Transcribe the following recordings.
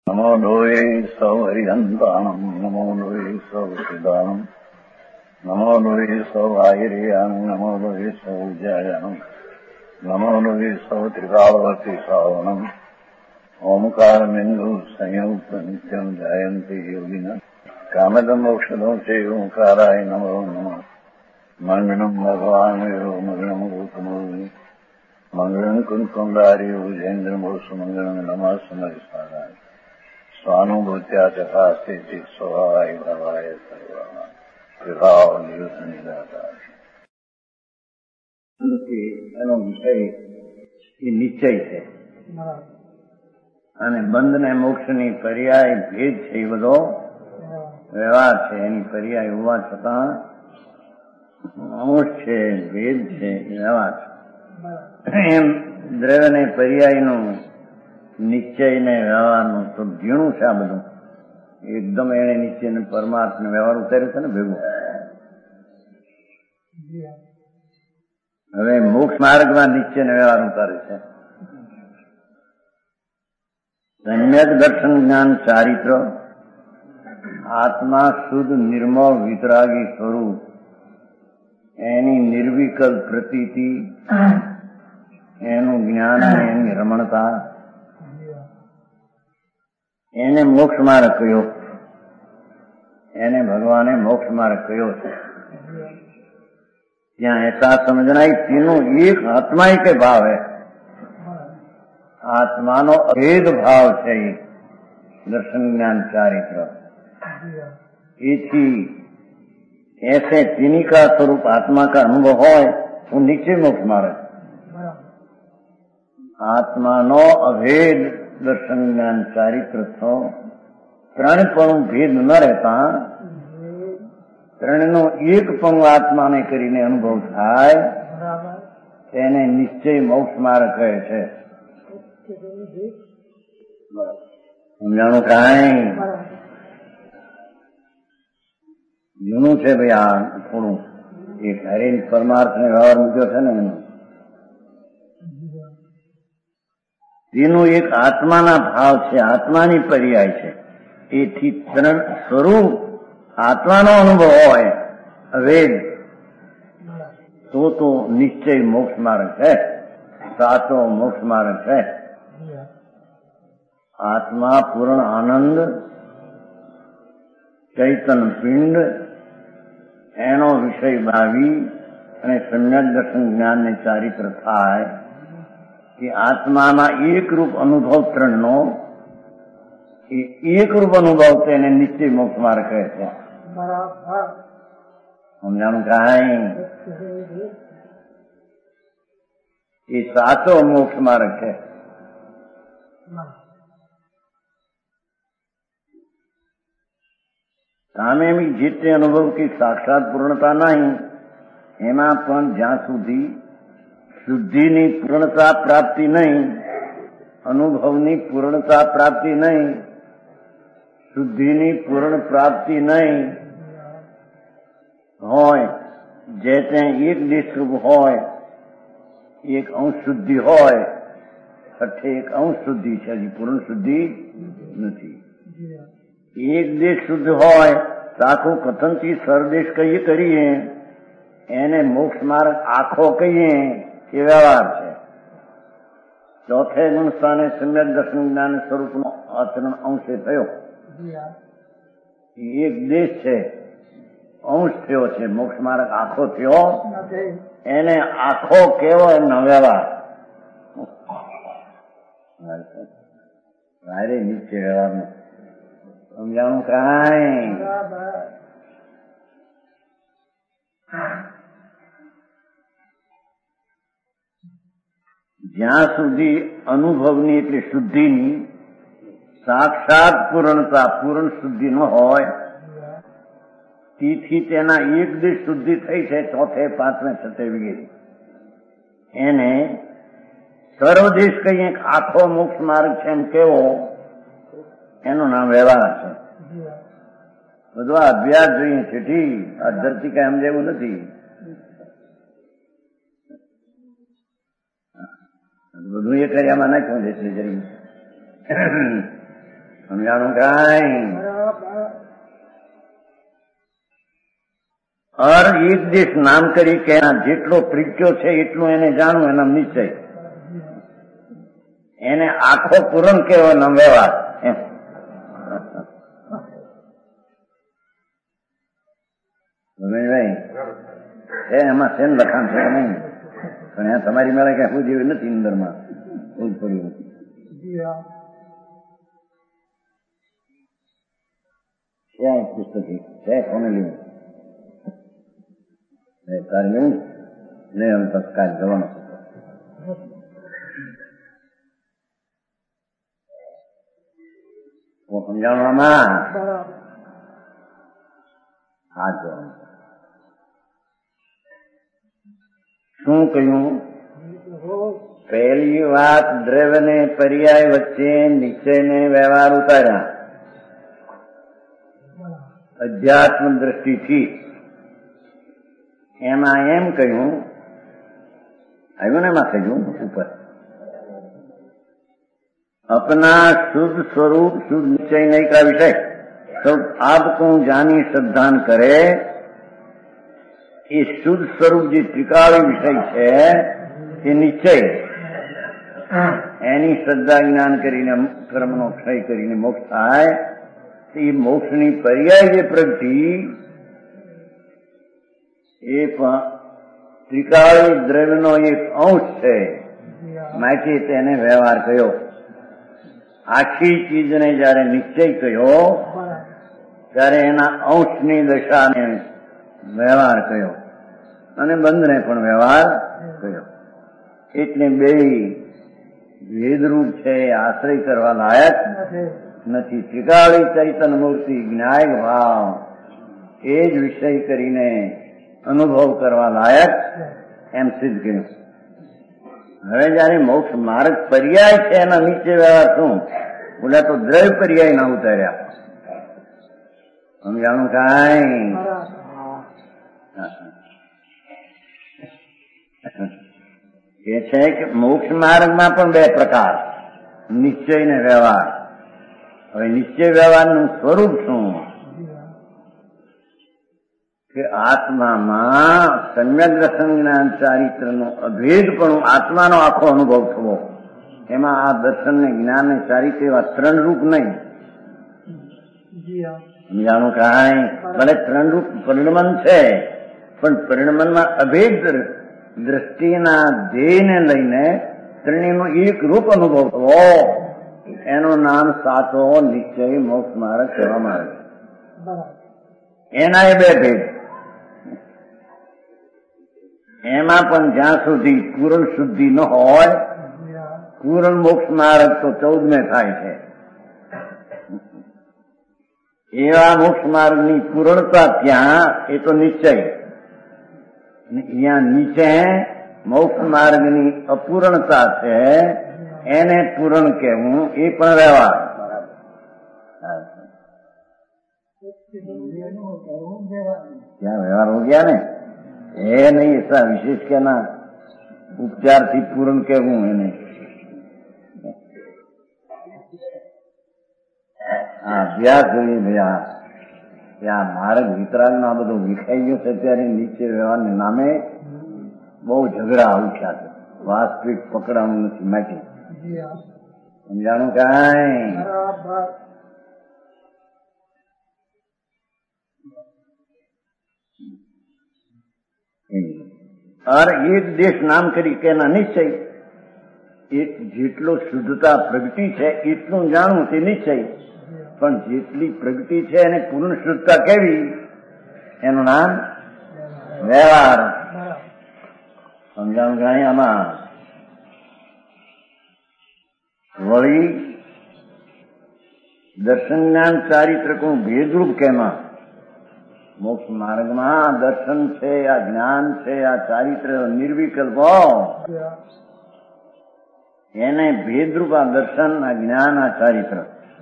નમો લોહે સૌ હરિહંતાણમ નમો લોહે સૌ સિદાનમ નમો લોહે સૌ આયર્યાણમ નમો લોહે સૌ જયાણમ નમો લોહે સૌ ત્રિકાળવતી શ્રાવણમ ઓમકારમિંદુ સંયુક્ત નિત્યમ જયંતિ યોગિના કામદમ મોક્ષદો છે ઓંકારાય નમો નમઃ મંગળમ ભગવાન વિરો મંગળમ ગૌતમોની મંગળમ કુંકુંડાર્યો જૈન્દ્રમો સુમંગળમ નમઃ સમરિસારાય સ્વાનુભૂત્યા તથા સ્થિતિ સ્વભાવાય ભાવાય સર્વમાં વિભાવ નિયુદ્ધ નિરાકાર. એનો વિષય એ નિશ્ચય છે અને બંધ ને મોક્ષ ની પર્યાય ભેદ છે. એ બધો વ્યવહાર છે. એની પર્યાય હોવા છતાં અંશ છે, ભેદ છે, વ્યવહાર છે. એમ દ્રવ્ય ને પર્યાય નું નિશ્ચય ને વ્યવહારનું તો ઝીણું છે. આ બધું એકદમ એને નિશ્ચય ને પરમાર્થ ને વ્યવહાર ઉતાર્યું છે ને ભેગું. હવે મોક્ષ માર્ગમાં નિશ્ચય ને વ્યવહાર ઉતારે છે. સમ્યક દર્શન જ્ઞાન ચારિત્ર આત્મા શુદ્ધ નિર્મળ વિતરાગી સ્વરૂપ એની નિર્વિકલ્પ પ્રતીતિ, એનું જ્ઞાન, એની રમણતા, એને મોક્ષ માર્ગ કહ્યો. એને ભગવાને મોક્ષ માર્ગ કહ્યો છે. ત્યાં એસા સમજનાય તેનું એક આત્મા કે ભાવ હે. આત્માનો અભેદ ભાવ છે. દર્શન જ્ઞાન ચારિત્ર એથી ऐसे तिन्ही का स्वरूप आत्मा का अनुभव હોય तो निश्चय मोक्ष मार्ग. આત્માનો અભેદ દર્શન જ્ઞાન ચારિત્ર તો ત્રણ પણ ભેદ ન રહેતા ત્રણનો એક પણ આત્માને કરીને અનુભવ થાય તેને નિશ્ચય મોક્ષ માર્ગ કહે છે. સમજાણું કાંઈ જૂનું છે ભાઈ. આ થોડું એક હરેન પરમાર્થ ને વ્યવહાર મૂક્યો છે ને એનું તેનું એક આત્માના ભાવ છે, આત્માની પર્યાય છે. એથી ત્રણ સ્વરૂપ આત્માનો અનુભવ હોય અભેદ તો નિશ્ચય મોક્ષ માર્ગ છે, સાચો મોક્ષ માર્ગ છે. આત્મા પૂર્ણ આનંદ ચૈતન પિંડ એનો વિષય ભાવી અને સમ્યક દર્શન જ્ઞાન ને ચારિત્ર થાય કે આત્માના એક રૂપ અનુભવ ત્રણનો એ એક રૂપ અનુભવ તેને નિશ્ચય મોક્ષ માર્ગ કહે છે. સમજાણું કાંઈ? એ સાચો મોક્ષ માર્ગ છે. સામે जितने अनुभव की साक्षात पूर्णता नहीं એમાં પણ જ્યાં સુધી શુદ્ધિની પૂર્ણતા પ્રાપ્તિ નહીં, અનુભવની પૂર્ણતા પ્રાપ્તિ નહીં, શુદ્ધિની પૂર્ણ પ્રાપ્તિ નહીં હોય, જે ત્યાં એક દેશરૂપ હોય, એક અંશ શુદ્ધિ હોય, છઠ્ઠે એક અંશ શુદ્ધિ છે, હજી પૂર્ણ શુદ્ધિ નથી. એક દેશ શુદ્ધ હોય તો આખું કથનથી સરદેશ કહીએ કરીએ એને મોક્ષ માર્ગ આખો કહીએ એ વ્યવહાર છે. ચોથે ગુણ સ્થાને સમ્યક દર્શન જ્ઞાન સ્વરૂપનો આચરણ અંશે થયો. એક દેશ છે, અંશ થયો છે, મોક્ષ માર્ગ આખો થયો એને આખો કેવો એનો વ્યવહાર ભારે નીચે વ્યવહારનો. સમજાણું કાંઈ? જ્યાં સુધી અનુભવની એટલે શુદ્ધિની સાક્ષાત પૂર્ણતા પૂર્ણ શુદ્ધિ ન હોય તેથી તેના એક દેશ શુદ્ધિ થઈ છે, ચોથે પાંચમે છઠ્ઠે વગેરે એને સર્વદેશ કહીએ આખો મોક્ષ માર્ગ છે એમ કેવો એનું નામ વ્યવહાર છે. બધું આ અભ્યાસ જોઈએ છેઠી આ ધરતી કઈ સમજેવું નથી. બધું એ કર્યામાં નાખ્યું છે એટલે જરી સમજાણું કાંઈ? અર એક દેશ નામ કરી કે જેટલો પ્રજ્ઞો છે એટલું એને જાણવું એના નિશ્ચય. એને આખો પૂરણ કેવો ન વ્યવહાર એમ. ભાઈ એમાં શેન લખાણ છે નહીં, પણ તમારી મેળે કઈ શું જેવું નથી અંદરમાં પડ્યું. ક્યાં પુસ્તક છે કોને લેવું? તારે લેવું ને? અમે તત્કાલ જવાનો સમજાવવામાં હા જો શું કહ્યું? પહેલી વાત દ્રવ્ય ને પર્યાય વચ્ચે નિશ્ચય ને વ્યવહાર ઉતાર્યા અધ્યાત્મ દ્રષ્ટિથી. એમાં એમ કહ્યું આવ્યું ને એમાં કહ્યું ઉપર अपना शुद्ध स्वरूप शुद्ध निश्चय नहीं का विषय तो आपको जानी श्रद्धान करे એ શુદ્ધ સ્વરૂપ જે ત્રિકાળી વિષય છે તે નિશ્ચય એની શ્રદ્ધા જ્ઞાન કરીને કર્મનો ક્ષય કરીને મોક્ષ થાય. એ મોક્ષની પર્યાય જે પ્રગતિ એ પણ ત્રિકાળી દ્રવ્યનો એક અંશ છે, માટે તેને વ્યવહાર કહ્યો. આખી ચીજને જયારે નિશ્ચય કહ્યો ત્યારે એના અંશની દશાને વ્યવહાર કહ્યો અને બંધને પણ વ્યવહાર કહ્યો. એટલે બે ભેદરૂપ છે, આશ્રય કરવા લાયક નથી. ત્રિકાળી ચૈતન્ય મૂર્તિ જ્ઞાયક ભાવ એ જ વિષય કરીને અનુભવ કરવા લાયક એમ સિદ્ધ કર્યું. હવે જયારે મોક્ષ માર્ગ પર્યાય છે એના નીચે વ્યવહાર શું? બોલા તો દ્રવ્ય પર્યાય ના ઉતાર્યા. સમજાણું કાંઈ? એ છે કે મોક્ષ માર્ગમાં પણ બે પ્રકાર, નિશ્ચય ને વ્યવહાર. હવે નિશ્ચય વ્યવહારનું સ્વરૂપ શું? કે આત્મામાં સમ્યક દર્શન જ્ઞાન ચારિત્રનો અભેદપણું આત્માનો આખો અનુભવ થવો. એમાં આ દર્શન ને જ્ઞાન ને ચારિત્ર એવા ત્રણ રૂપ નહીં. સમજાણું કાંઈ? ભલે ત્રણ રૂપ પરિણમન છે, પણ પરિણમનમાં અભેદ દ્રષ્ટિના ધ્યેયને લઈને ત્રણેયનો એક રૂપ અનુભવ થવો, એનું નામ સાચો નિશ્ચય મોક્ષ માર્ગ કહેવામાં આવે છે. એના એ બે ભેદ. એમાં પણ જ્યાં સુધી પૂર્ણ શુદ્ધિ ન હોય, પૂર્ણ મોક્ષ માર્ગ તો 14મે થાય છે. એવા મોક્ષ માર્ગની પૂર્ણતા ત્યાં એ તો નિશ્ચય. અહીંયા નીચે મોક્ષ માર્ગની અપૂર્ણતા છે, એને પૂર્ણ કહેવું એ પણ વ્યવહાર. क्या व्यवहार हो गया ने? ये नहीं ऐसा विशेष कहना उपचार थी पूर्ण कहूं है नहीं. અભ્યાસ જોઈએ ભૈયા. ત્યાં માર્ગ વિતરાગ નો આ બધો વિખાઈ ગયો છે. ત્યારે નીચે વ્યવહારને નામે બહુ ઝઘડા ઉઠ્યા છે. વાસ્તવિક પકડાવું નથી માટે. સમજાણું કાંઈ? और एक देश नाम કરી કે ના નિશ્ચય. એક જેટલો શુદ્ધતા પ્રગતિ છે એટલું જાણવું તે નિશ્ચય. પણ જેટલી પ્રગતિ છે એને પૂર્ણ શુદ્ધતા કેવી એનું નામ વ્યવહાર. સમજાણું કાંઈ? આમાં વળી દર્શન જ્ઞાન ચારિત્રકનું ભેદરૂપ કેમાં? મોક્ષ માર્ગમાં દર્શન છે, આ જ્ઞાન છે, આ ચારિત્ર નિર્વિકલ્પ એને ભેદરૂપ આ દર્શન, આ જ્ઞાન, આ ચારિત્ર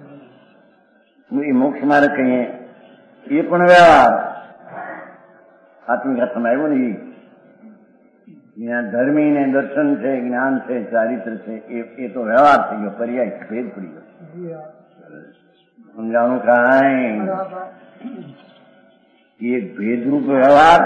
એ મોક્ષ માર્ગ કહીએ. એ પણ વ્યવહાર આત્મિક હાથમાં આવ્યો ને. જ્યાં ધર્મી ને દર્શન છે, જ્ઞાન છે, ચારિત્ર છે, એ તો વ્યવહાર થઈ ગયો, પર્યાય ભેદ પડી ગયો. સમજાણું કાંઈ? એક ભેદરૂપ વ્યવહાર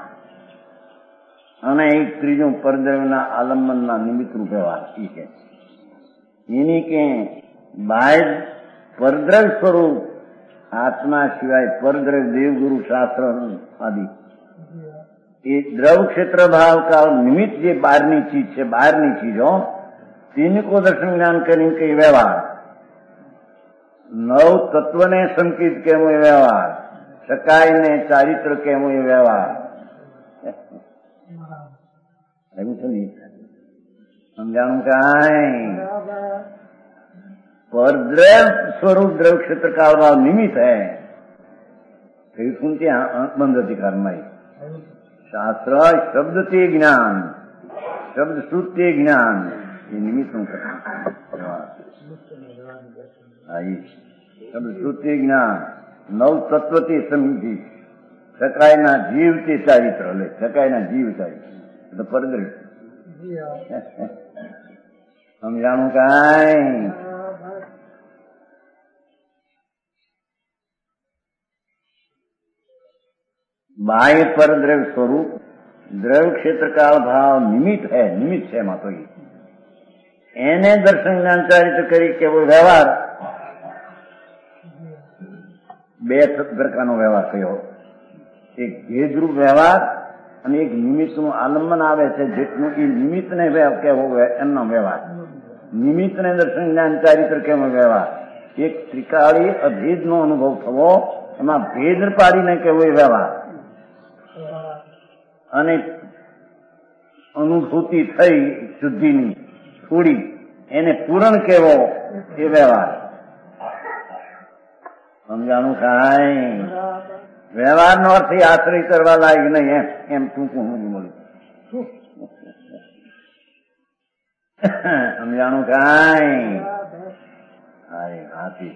અને એક ત્રીજું પરદ્રવ્યના આલંબનના નિમિત્તરૂપ વ્યવહાર. એ કે એની કે બાહ્ય પરદ્રવ્ય સ્વરૂપ આત્મા સિવાય પરદ્રવ્ય દેવગુરુ શાસ્ત્ર આદિ એ દ્રવ ક્ષેત્ર ભાવ का निमित्त જે બહારની ચીજ છે, બહારની ચીજો તિनको દર્શન જ્ઞાન કરીને કઈ વ્યવહાર, નવ તત્વને સંકિત કેવો એ વ્યવહાર, શકાયને ચારિત્ર કેવો એ વ્યવહાર. એવું છે ને? સમજાણું કાંઈ? परद्रव्य स्वरूप द्रव क्षेत्र का भाव निमित्त है. फिर सुनते बंद अधिकार में शास्त्र शब्द ते ज्ञान, शब्द श्रुति ज्ञान ये निमित्त शब्द श्रुति ज्ञान नव तत्व ते समझी शकाय ना जीव ते चारित्र ले शकाय ना जीव चारित्र तो परद्रव्य. समझाणु कांई? बाह्य पर द्रव्य स्वरूप द्रव्य क्षेत्र का भाव निमित्त है. निमित्त है मातो एने दर्शन ज्ञान चारित्र करी के वो व्यवहार બે પ્રકારનો વ્યવહાર કયો. એક ભેદરૂપ વ્યવહાર અને એક નિમિત્તનું આલંબન આવે છે જેટલું એ નિમિત્તને કેવો એમનો વ્યવહાર. નિમિત્તને દર્શન જ્ઞાન ચારિત્ર કેવો વ્યવહાર. એક ત્રિકાળી અભેદનો અનુભવ થવો એમાં ભેદ પાડીને કેવો એ વ્યવહાર અને અનુભૂતિ થઈ શુદ્ધિની થોડી એને પૂરણ કેવો એ વ્યવહાર. સમજાણું કાંઈ? વ્યવહારનો અર્થ આશ્રય કરવા લાયક નહીં એમ ટૂંકું હું બોલું. સમજાણું કાંઈ? અરે હાથી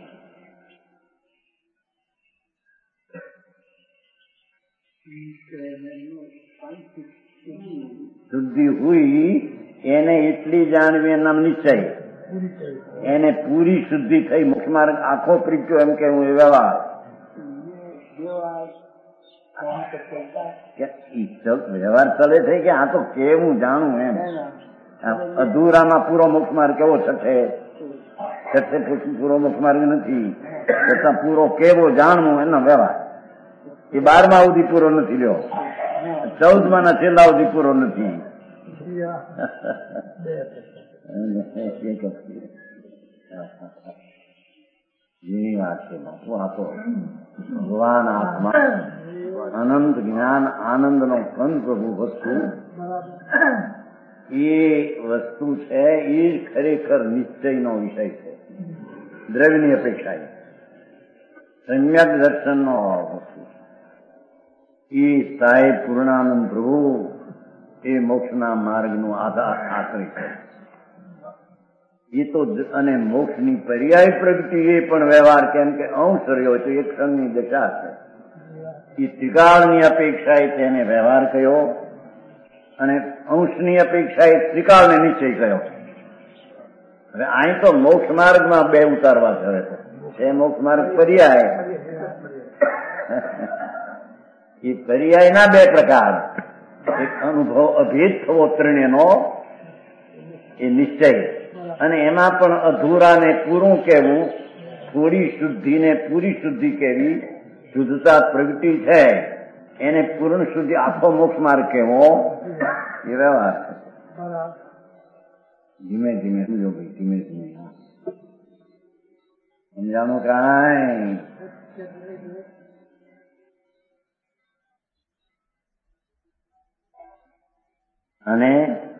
શુદ્ધિ હુઈ એને એટલી જાણવી એના નિશ્ચય, એને પૂરી શુદ્ધિ થઈ મુખ્ય માર્ગ આખો પ્રીત્યો એમ કેવું એ વ્યવહાર. વ્યવહાર ચલે છે કે આ તો કેવું જાણવું એમ. અધૂરામાં પૂરો મુખ્ય માર્ગ કેવો છઠ્ઠે પૂરો મુખ્ય માર્ગ નથી છતાં પૂરો કેવો જાણવું એનો વ્યવહાર. એ 12મા સુધી પૂરો નથી લ્યો, 14મા ના છેલ્લા સુધી પૂરો નથી. જેની વાત છે બાપુ આપો ભગવાન આત્મા અનંત જ્ઞાન આનંદ નો કંદ પ્રભુ વસ્તુ એ વસ્તુ છે એ ખરેખર નિશ્ચયનો વિષય છે. દ્રવ્યની અપેક્ષા સમ્યક દર્શનનો વસ્તુ એ સાહેબ પૂર્ણાનંદ પ્રભુ એ મોક્ષના માર્ગનું આશ્રય છે. એ તો અને મોક્ષની પર્યાય પ્રગતિ એ પણ વ્યવહાર કેમ કે અંશ રહ્યો તો એક ક્ષણની દશા છે. એ ત્રિકાળની અપેક્ષાએ તેને વ્યવહાર કયો અને અંશની અપેક્ષાએ ત્રિકાળને નિશ્ચય કયો. હવે અહીં તો મોક્ષ માર્ગમાં બે ઉતારવા છે. મોક્ષ માર્ગ પર્યાય એ પર્યાયના બે પ્રકાર, એક અનુભવ અભેદ થવો ત્રણેયનો એ નિશ્ચય અને એમાં પણ અધૂરાને પૂરું કહેવું, થોડી શુદ્ધિને પૂરી શુદ્ધિ કહેવી, શુદ્ધતા પ્રગટી છે એને પૂર્ણ શુદ્ધિ આખો મોક્ષ માર્ગ કહેવો એ વ્યવહાર છે. ધીમે ધીમે સમજો ભાઈ, ધીમે ધીમે સમજાણું કાંઈ? અને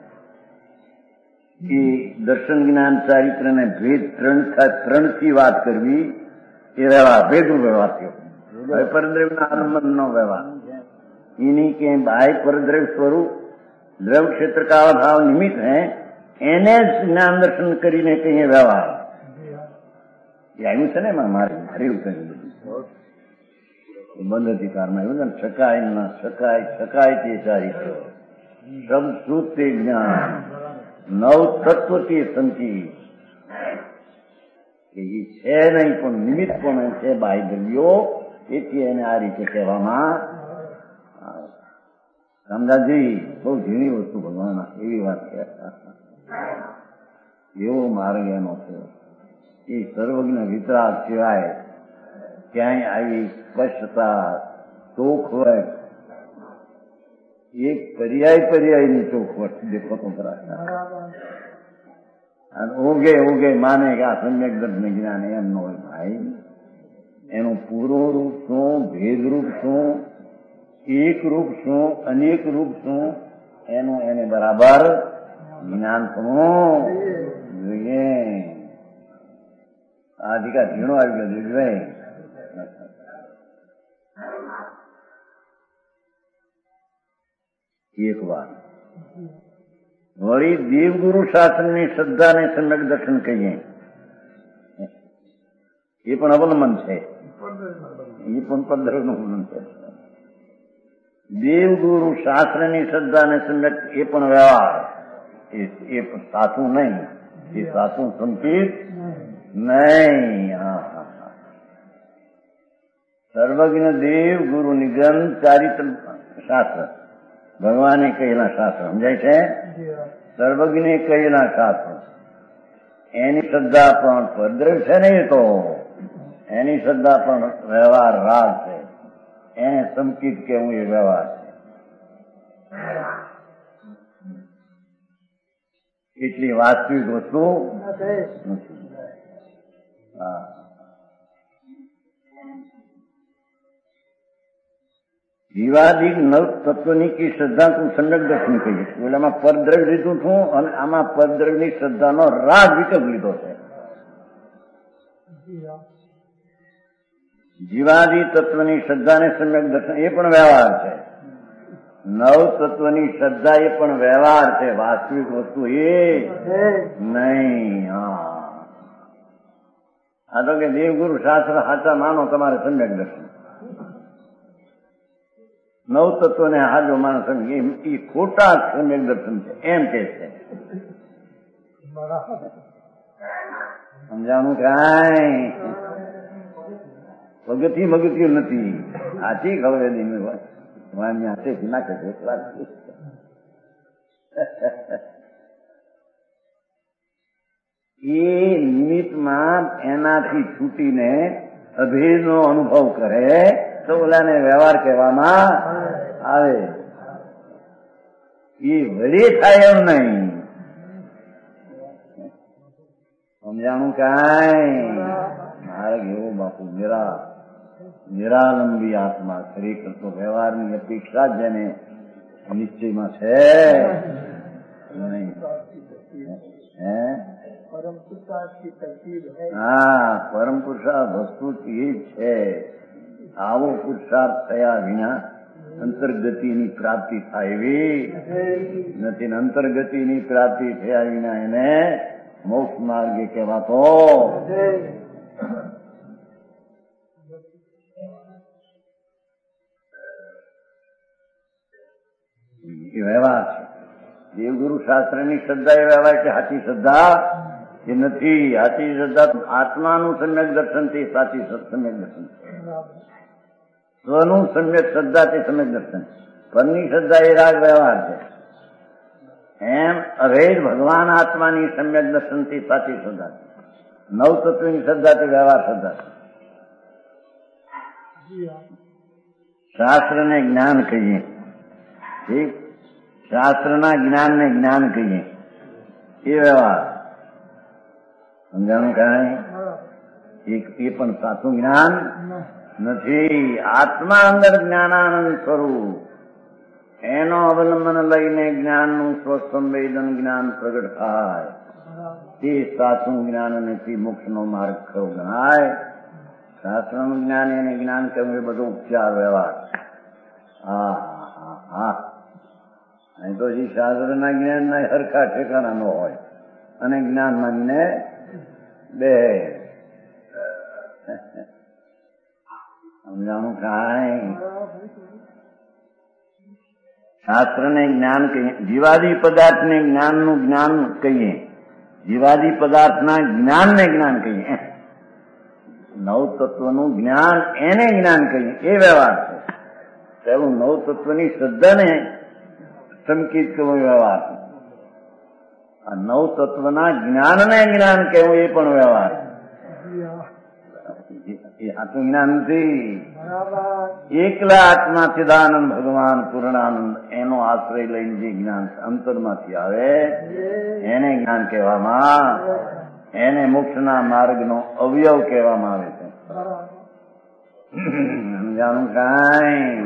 એ દર્શન જ્ઞાન ચારિત્ર ને ભેદ ત્રણથી વાત કરવી એ વ્યવહાર, ભેદરૂપ વ્યવહાર થયો. હવે પરદ્રવ્યના આલંબનનો વ્યવહાર એની કે બાહ્ય પરદ્રવ્ય સ્વરૂપ દ્રવ ક્ષેત્ર કા ભાવ નિમિત્ત હે એને જ જ્ઞાન દર્શન કરીને કહીએ વ્યવહાર. એ આવ્યું છે ને મારે હરેવું કર્યું બધું બંધ અધિકારમાં આવ્યું ને. શકાય ના શકાય, શકાય તે ચારિત્ર શબ્દ શ્રુત તે જ્ઞાન નવ તત્વ તે સંતિ. એ છે નહીં પણ નિમિત્ત પણ છે બાહ્ય દ્રવ્યો, એથી એને આ રીતે કહેવામાં આવે. રામદાસજી બહુ ઝીણી વસ્તુ ભગવાન એવી વાત છે. એવો માર્ગ એનો છે. એ સર્વજ્ઞ વિતરાગ સિવાય ક્યાંય આવી સ્પષ્ટતા ચોખવટ, એક પર્યાયની ચોખવટ દેખો તો ખરા. અને ઉગે માને કે આ સમ્યક દર્શન જ્ઞાન એમ ન હોય ભાઈ. એનું પૂરું રૂપ શું, ભેદરૂપ શું, એક રૂપ શું, અનેક રૂપ શું, એનું એને બરાબર જ્ઞાન પણ જોઈએ. આ અધિકાર ઝીણો આવી ગયો જોઈએ. એક વાર વળી દેવગુરુ શાસ્ત્રની શ્રદ્ધાને સમ્યક દર્શન કહીએ, એ પણ અવલંબન છે, એ પણ પદ્ધતિનું અવલંબન છે. દેવગુરુ શાસ્ત્રની શ્રદ્ધાને સમ્યક એ પણ વ્યવહાર, એ સાચું નહીં, એ સાચું સંકેત નહીં. સર્વજ્ઞ દેવ ગુરુ નિગમ ચારિત્ર શાસ્ત્ર ભગવાને કહેલા શાસ્ત્ર સમજાય છે. સર્વજ્ઞે કહેલા શાસ્ત્ર એની શ્રદ્ધા પણ પરદ્રવ્ય છે ને, એ તો એની શ્રદ્ધા પણ વ્યવહાર રાગ છે. એને સંકિત કેવું એ વ્યવહાર છે, એટલી વાસ્તવિક વસ્તુ નથી. જીવાદિક નવ તત્વની કી શ્રદ્ધા તું સમ્યક દર્શન કહીએ. ઓલામાં પરદ્રવ્ય લીધું છું અને આમાં પરદ્રવ્યની શ્રદ્ધાનો રાગ વિકલ્પ લીધો છે. જીવાદિ તત્વની શ્રદ્ધાને સમ્યક દર્શન એ પણ વ્યવહાર છે. નવ તત્વની શ્રદ્ધા એ પણ વ્યવહાર છે, વાસ્તવિક વસ્તુ એ નહીં. આ તો કે દેવગુરુ શાસ્ત્ર સાચા માનો તમારે સમ્યક દર્શન, નવ તત્વને હાજો માનો સમ્યક, એ ખોટા સમ્યક દર્શન છે એમ કે છે. સમજાણું કાંઈ પગથિયું નથી. આથી ખબર હાથેથી નાખે છે એ નિમિત્તમાં એનાથી છૂટીને અભેદનો અનુભવ કરે તો ઓલાને વ્યવહાર કહેવામાં આવે. એ વડે થાય એમ નહીં. સમજાણું કાંઈ માર્ગ એવો બાપુ નિરાલંબી આત્મા ખરેખર તો વ્યવહારની અપેક્ષા જ જેને નિશ્ચયમાં છે નહીં. પરમ પુરુષાર્થ વસ્તુ એ જ છે. આવો પુરુષાર્થ થયા વિના અંતર્ગતિની પ્રાપ્તિ થાય એવી નથી. અંતર્ગતિની પ્રાપ્તિ થયા વિના એને મોક્ષ માર્ગે કહેવાતો એ વ્યવહાર છે. દેવગુરુ શાસ્ત્રની શ્રદ્ધા એ વ્યવહાર છે, સાચી શ્રદ્ધા એ નથી. સાચી શ્રદ્ધા આત્માનું સમ્યક દર્શન તે સાચી સમ્યક દર્શન છે. સ્વનું સમ્યક શ્રદ્ધા તે સમ્યક દર્શન, પરની શ્રદ્ધા એ રાગ વ્યવહાર છે. એમ અભેદ ભગવાન આત્માની સમ્યક દર્શન થી સાચી શ્રદ્ધા છે. નવ તત્વની શ્રદ્ધા તે વ્યવહાર શ્રદ્ધા છે. શાસ્ત્રને જ્ઞાન કહીએ, ઠીક, શાસ્ત્રના જ્ઞાનને જ્ઞાન કહીએ એ વ્યવહાર. સમજાણું કાંઈ એ પણ સાચું જ્ઞાન નથી. આત્મા અંદર જ્ઞાનાનંદ સ્વરૂપ એનો અવલંબન લઈને જ્ઞાનનું સ્વસંવેદન જ્ઞાન પ્રગટ થાય તે સાચું જ્ઞાન નથી. મોક્ષનો માર્ગ કયો ગણાય? શાસ્ત્રનું જ્ઞાન એને જ્ઞાન કહ્યું એ બધો ઉપચાર વ્યવહાર. અહીં તો જે શાસ્ત્રના જ્ઞાનના હરખા ઠેકાણા ન હોય અને જ્ઞાન માનીને બે સમજાણું કાંઈ. શાસ્ત્રને જ્ઞાન કહીએ, જીવાદી પદાર્થને જ્ઞાનનું જ્ઞાન કહીએ, જીવાદી પદાર્થના જ્ઞાનને જ્ઞાન કહીએ. નવ તત્વનું જ્ઞાન એને જ્ઞાન કહીએ, એ વ્યવહાર છે. પેલું નવ તત્વની શ્રદ્ધાને સંકિત કરવો વ્યવહાર. આ નવ તત્વના જ્ઞાનને જ્ઞાન કહેવું એ પણ વ્યવહાર. એ સાચું જ્ઞાન નથી. એકલા આત્મા ચિદાનંદ ભગવાન પૂર્ણાનંદ એનો આશ્રય લઈને જે જ્ઞાન અંતરમાંથી આવે એને જ્ઞાન કહેવામાં, એને મોક્ષના માર્ગનો અવયવ કહેવામાં આવે છે. સમજાણું કાંઈ?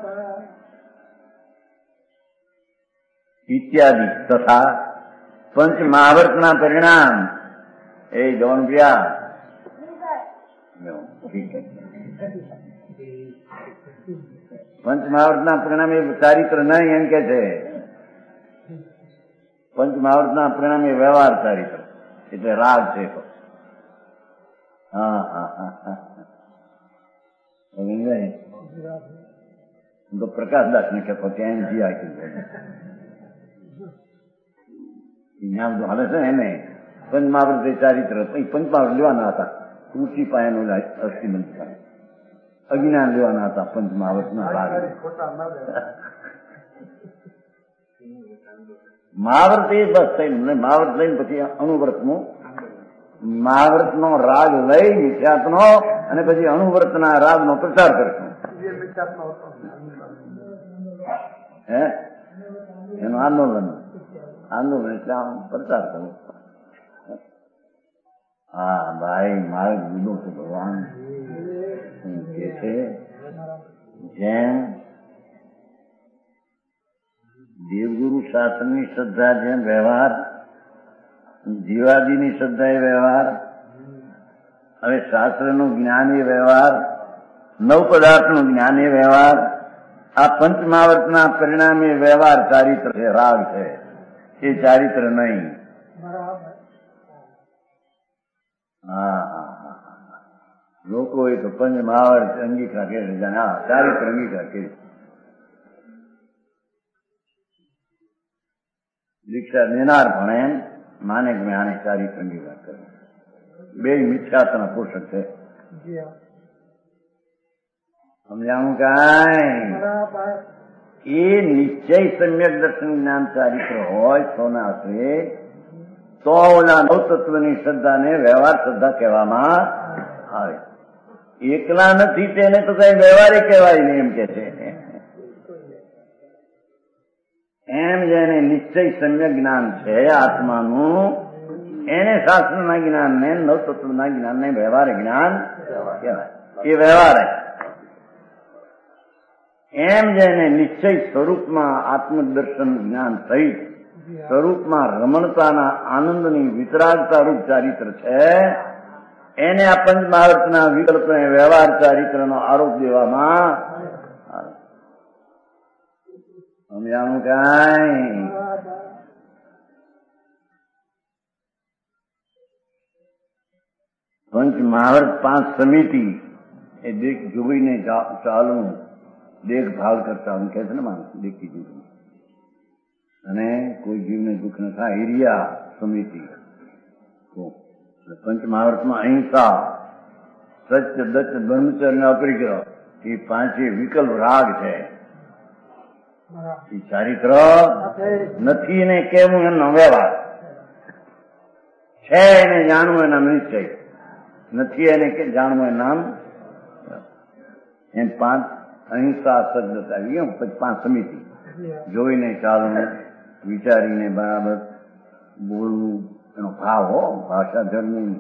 ઇત્યાદિ તથા પંચ મહાવર્તના પરિણામ એ જવન પ્રિયા પંચ મહાવર્તના પરિણામ એ ચારિત્ર નહીં એમ કે છે. પંચ મહાવર્તના પરિણામ એ વ્યવહાર ચારિત્ર એટલે રાગ છે. હા હા હા હા તો પ્રકાશદાસ ને કહેતો ત્યાં જી આપ્યું જ્ઞાન તો હાલે છે ને એને પંચમહાવૃત ચારિત્ર પંચમહાવૃત લેવાના હતા. ઊંચી પાયાનું અસ્થિબંધ અજ્ઞાન લેવાના હતા પંચમહાવૃતના ભાગ. મહાવ્રત એ બસ થઈને મહાવ્રત લઈને પછી અનુવ્રતનું મહાવ્રતનો રાગ લઈ મિથ્યાત્મનો અને પછી અનુવ્રતના રાગનો પ્રચાર કરશું. હે એનું આંદોલન એટલે આમ પ્રચાર કરવો. હા ભાઈ માર્ગ જુદો છે. ભગવાન કે છે જેમ દેવગુરુ શાસ્ત્રની શ્રદ્ધા, જેમ વ્યવહાર જીવાદિની શ્રદ્ધા એ વ્યવહાર, હવે શાસ્ત્રનું જ્ઞાન એ વ્યવહાર, નવ પદાર્થનું જ્ઞાન એ વ્યવહાર, આ પંચમહાવર્તના પરિણામે વ્યવહાર ચારિત્ર છે, રાગ છે. એ ચારિત્ર નહીં. હા લોકો એ તો પંચમહાવર્ત અંગીકાર કરે છે, હા ચારિત્ર અંગીકાર કરે. દીક્ષા દેનાર પણ એમ માને કે મેં આને ચારિત્ર અંગીકાર કરે. બે મિથ્યાત્વના પોષક છે. સમજાણું કાંઈ? એ નિશ્ચય સમ્યક દર્શન જ્ઞાન ચારિત્ર હોય સોના આશરે તો ઓલા નવ તત્વની શ્રદ્ધાને વ્યવહાર શ્રદ્ધા કહેવામાં આવે. એકલા નથી તેને તો કઈ વ્યવહારે કહેવાય નહીં એમ કે છે. એમ જેને નિશ્ચય સમ્યક જ્ઞાન છે આત્માનું, એને શાસ્ત્રના જ્ઞાનને નવ તત્વના જ્ઞાનને વ્યવહાર જ્ઞાન કહેવાય. એ વ્યવહાર એમ જેને નિશ્ચય સ્વરૂપમાં આત્મદર્શન જ્ઞાન સહિત સ્વરૂપમાં રમણતાના આનંદની વિતરાગતા રૂપ ચારિત્ર છે, એને આ પંચમહાવર્તના વિકલ્પને વ્યવહાર ચારિત્રનો આરોપ દેવામાં આવે. સમજાણું કાંઈ? પંચમહાવર્ત પાંચ સમિતિ એ દેખ જોઈને ચાલવું, દેખભાળ કરતા હું કહે છે ને માણસ દેખી જોઈને, અને કોઈ જીવને દુઃખ ન થાય એરિયા સમિતિ. પંચમહાવર્તમાં અહિંસા, સત્ય, દત્ત, બ્રહ્મચર્ય અને અપરિગ્રહ એ પાંચે વિકલ્પ રાગ છે. એ ચારિત્ર નથી એને કેવું એનો વ્યવહાર છે. એને જાણવું એના નિશ્ચય નથી, એને જાણવું એ નામ. એમ પાંચ અહિંસા, સજ્જતા એમ પાંચ સમિતિ. જોઈને ચાલવું, વિચારીને બરાબર બોલવું, એનો ભાવ હો, ભાષા ધર્મ,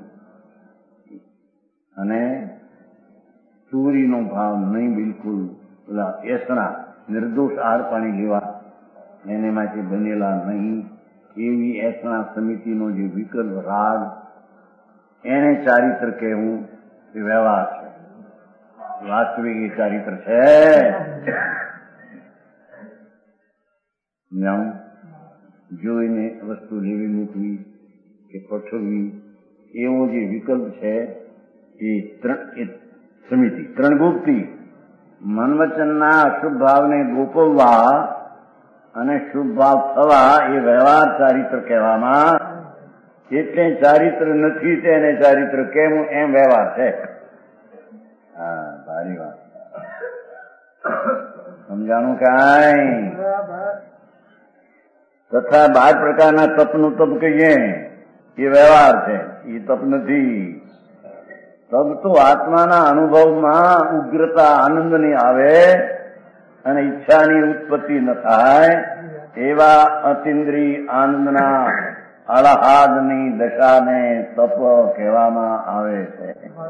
અને ચોરીનો ભાવ નહીં બિલકુલ. પેલા એસણા નિર્દોષ આહાર પાણી લેવા એને માટે બનેલા નહીં એવી એસણા સમિતિનો જે વિકલ્પ રાગ, એને ચારિત્ર કહેવું એ વ્યવહાર છે. વાસ્તવિક એ ચારિત્ર છે. જોઈને વસ્તુ લેવી મૂકવી કે પઠવવી એવો જે વિકલ્પ છે એ સમિતિ. ત્રણ ગુપ્તિ મન વચનના અશુભ ભાવને ગોપવવા અને શુભ ભાવ થવા એ વ્યવહાર ચારિત્ર કહેવામાં. એટલે ચારિત્ર નથી તેને ચારિત્ર કેમ એમ વ્યવહાર છે. હા, ભારી વાત. સમજાણું કાંઈ? તથા 12 પ્રકારના તપનું તપ કહીએ એ વ્યવહાર છે, એ તપ નથી. તપ તો આત્માના અનુભવમાં ઉગ્રતા આનંદની આવે અને ઈચ્છાની ઉત્પત્તિ ન થાય એવા અતિન્દ્રિય આનંદના આહ્લાદની દશાને તપ કહેવામાં આવે છે.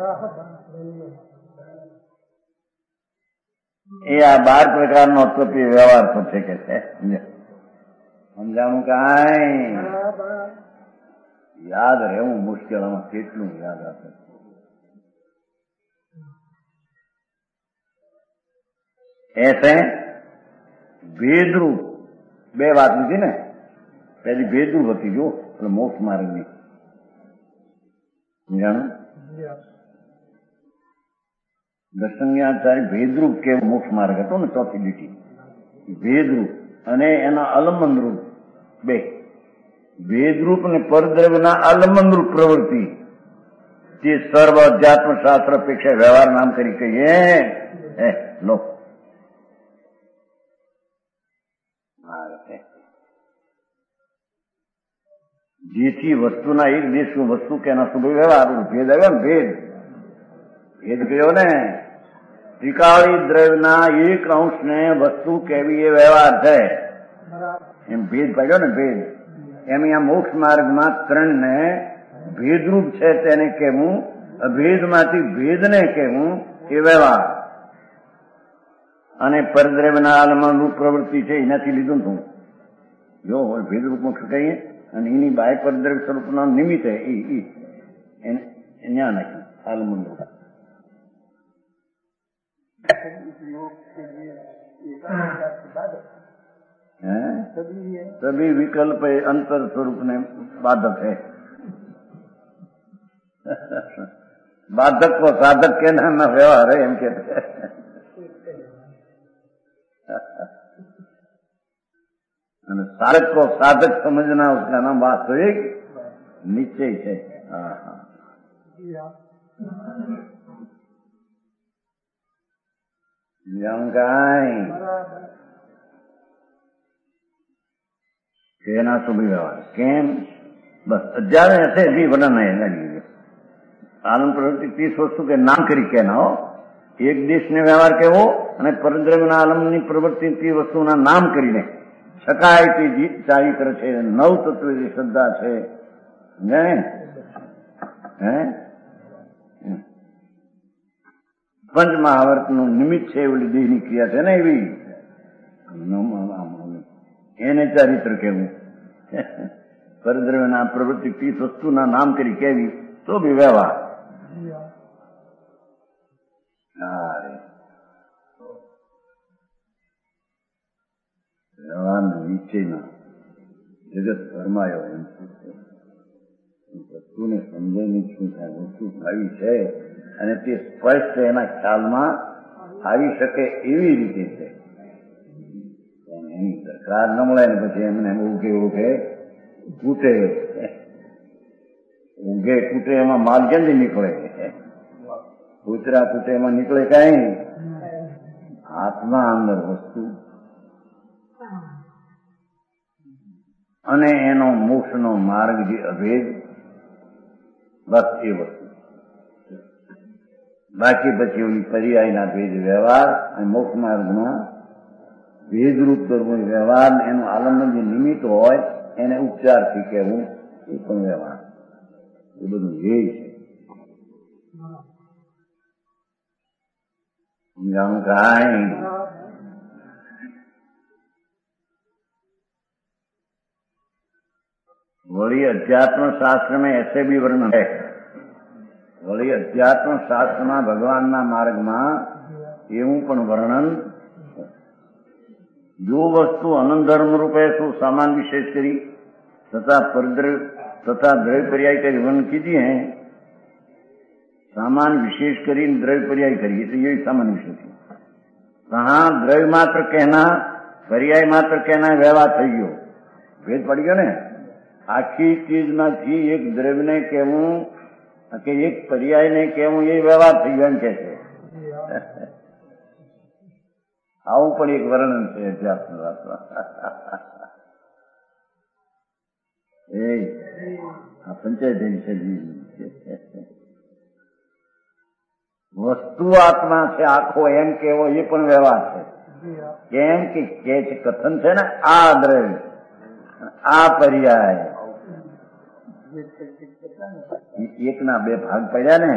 એ આ 12 પ્રકારનો તપી વ્યવહાર થશે કે છે. સમજાણું કાંઈ? યાદ રહેવું મુશ્કેલ, આમાં કેટલું યાદ આપે. ऐसे भेदरूप 2 વાત લીધી ને. પહેલી ભેદરૂપ હતી, જો એટલે મોક્ષ માર્ગની. સમજાણું? દર્શન્યાચાર્ય ભેદરૂપ કે મોક્ષ માર્ગ હતો ને, ચોથી લીટી ભેદરૂપ અને એના અલંબનરૂપ 2. ભેદરૂપ અને પરદ્રવ્યના અલંબનરૂપ પ્રવૃત્તિ તે સર્વ અધ્યાત્મ શાસ્ત્ર અપેક્ષા વ્યવહાર નામ કરી કહીએ. લો જેથી વસ્તુના એક દેશ વસ્તુ કે એના શુભ વ્યવહાર ભેદ આવ્યો ને, ભેદ કયો ને, ત્રિકાળી દ્રવ્યના એક અંશને વસ્તુ કેવી એ વ્યવહાર છે, એમ ભેદ પાડ્યો ને. ભેદ એમ અહીંયા મોક્ષ માર્ગમાં 3 ને ભેદરૂપ છે તેને કહેવું, અભેદમાંથી ભેદને કહેવું એ વ્યવહાર. અને પરદ્રવ્યના આલમનરૂપ પ્રવૃત્તિ છે એનાથી લીધું હતું. જો ભેદરૂપ મોક્ષ કહીએ અને એની બાય પરદ્રવ્ય સ્વરૂપના નિમિત્ત ન્યા નાખ્યું આલમનરૂપ. सभी विकल्प अंतर स्वरूप ने बाधक है. बाधक को साधक कहना न व्यवहार है, एम कहते हैं. साधक को साधक समझना उसका नाम वास्तविक निश्चय है. कहना शुभ व्यवहार केम बस अज्ञान ऐसे भी वर्णन है. आनंद प्रवृत्ति 30 वस्तु के नाम करी कहना हो. एक देश ने व्यवहार कहो અને પરદ્રવ્યના આલમની પ્રવૃત્તિ 30 વસ્તુના નામ કરીને શકાય તે જીત ચાવી કરે છે. 9 તત્વની શ્રદ્ધા છે ને. પંચ મહાવર્તનું નિમિત્ત છે એવી દેહની ક્રિયા છે ને, એવી એને ચારિત્ર કહેવું. પરદ્રવ્યના પ્રવૃત્તિ 30 વસ્તુના નામ કરી કહેવી તો બી વ્યવહાર. વ્યવહાર નિશ્ચયમાં જગત ફરમાયો એમ વસ્તુને સમજણની શું થાય, વસ્તુ આવી છે અને તે સ્પષ્ટ એના ખ્યાલમાં આવી શકે એવી રીતે છે. એની સરકાર ન મળે ને પછી એમને ઉગે કૂટે એમાં માલ ક્યાંથી નીકળે? કૂતરા કૂટે એમાં નીકળે કઈ? હાથમાં અંદર વસ્તુ અને એનો મોક્ષનો માર્ગ જે અભેદ, બસ એ વસ્તુ. બાકી પછી ઓલી પર્યાયના ભેદ વ્યવહાર અને મોક્ષ માર્ગમાં ભેદરૂપ કરવું વ્યવહાર, એનું આલંબન જે નિમિત્ત હોય એને ઉપચારથી કહેવું એ પણ વ્યવહાર. એ બધું ધ્યેય છે. સમજાણું કાંઈ? वही अध्यात्म शास्त्र में ऐसे भी वर्णन है. वही अध्यात्म शास्त्र में भगवान ना मार्ग में એવું પણ વર્ણન. जो वस्तु अनंत धर्म रूपे सो सामान विशेष करी तथा द्रव्य पर्याय करी वर्णन कीजिए हैं. सामान विशेष करी द्रव्य पर्याय करिए तो यही सामान विशेष है. कहाँ द्रव्य मात्र कहना पर्याय मात्र कहना व्यवहार થઈ ગયો. ભેદ પડી ગયો ને. આખી ચીજમાંથી એક દ્રવ્યને કહેવું કે એક પર્યાયને કહેવું એ વ્યવહાર થઈ ગયો એમ કે છે. આવું પણ એક વર્ણન છે અધ્યાત્મ શાસ્ત્રમાં. એ આ પંચાયત છે. વસ્તુ આત્મા છે આખો એમ કેવો એ પણ વ્યવહાર છે. કેમ કે કથન છે ને આ દ્રવ્ય આ પર્યાય એકના બે ભાગ પડ્યા ને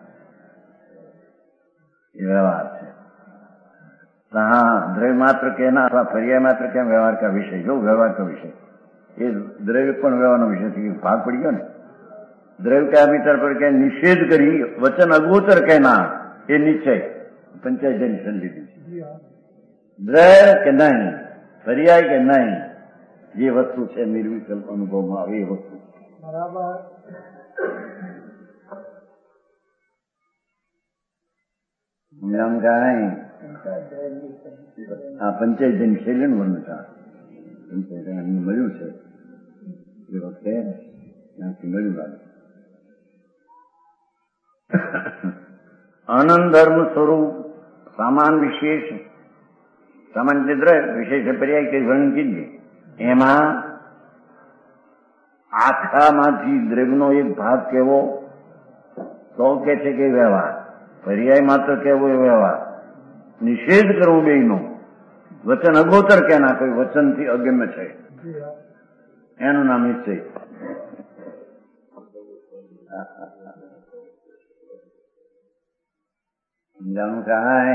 એ વ્યવહાર છે. हाँ द्रव्य मात्र कहना अथवा पर्याय मात्र क्या व्यवहार का विषय जो व्यवहार का विषय ये द्रव्य पण व्यवहार विषय थी भाग पड़ गयो ने. द्रव्य के भीतर पर क्या निषेध करी वचन अगोचर कहना ये निश्चय पंचायत जन लीधी. द्रव्य के नहीं पर्याय के नहीं ये वस्तु है निर्विकल्प अनुभव में आवे वस्तु बराबर. આ પંચાયત જન શૈલી વર્ણન મળ્યું છે એ વખતે ત્યાંથી મળ્યું લાગે. अनंत धर्म स्वरूप सामान विशेष सामान्य द्रव्य विशेष पर्याय के वर्णन कीजिए. एमा आखामांथी द्रव्यनो एक भाग केवो तो के छे के व्यवहार पर्याय मात्र केवो व्यवहार निषेध करवो बेनो वचन अगोचर कहना कोई वचन थी अगम्य छे एनु नाम निश्चय. समझाणु कहाँ है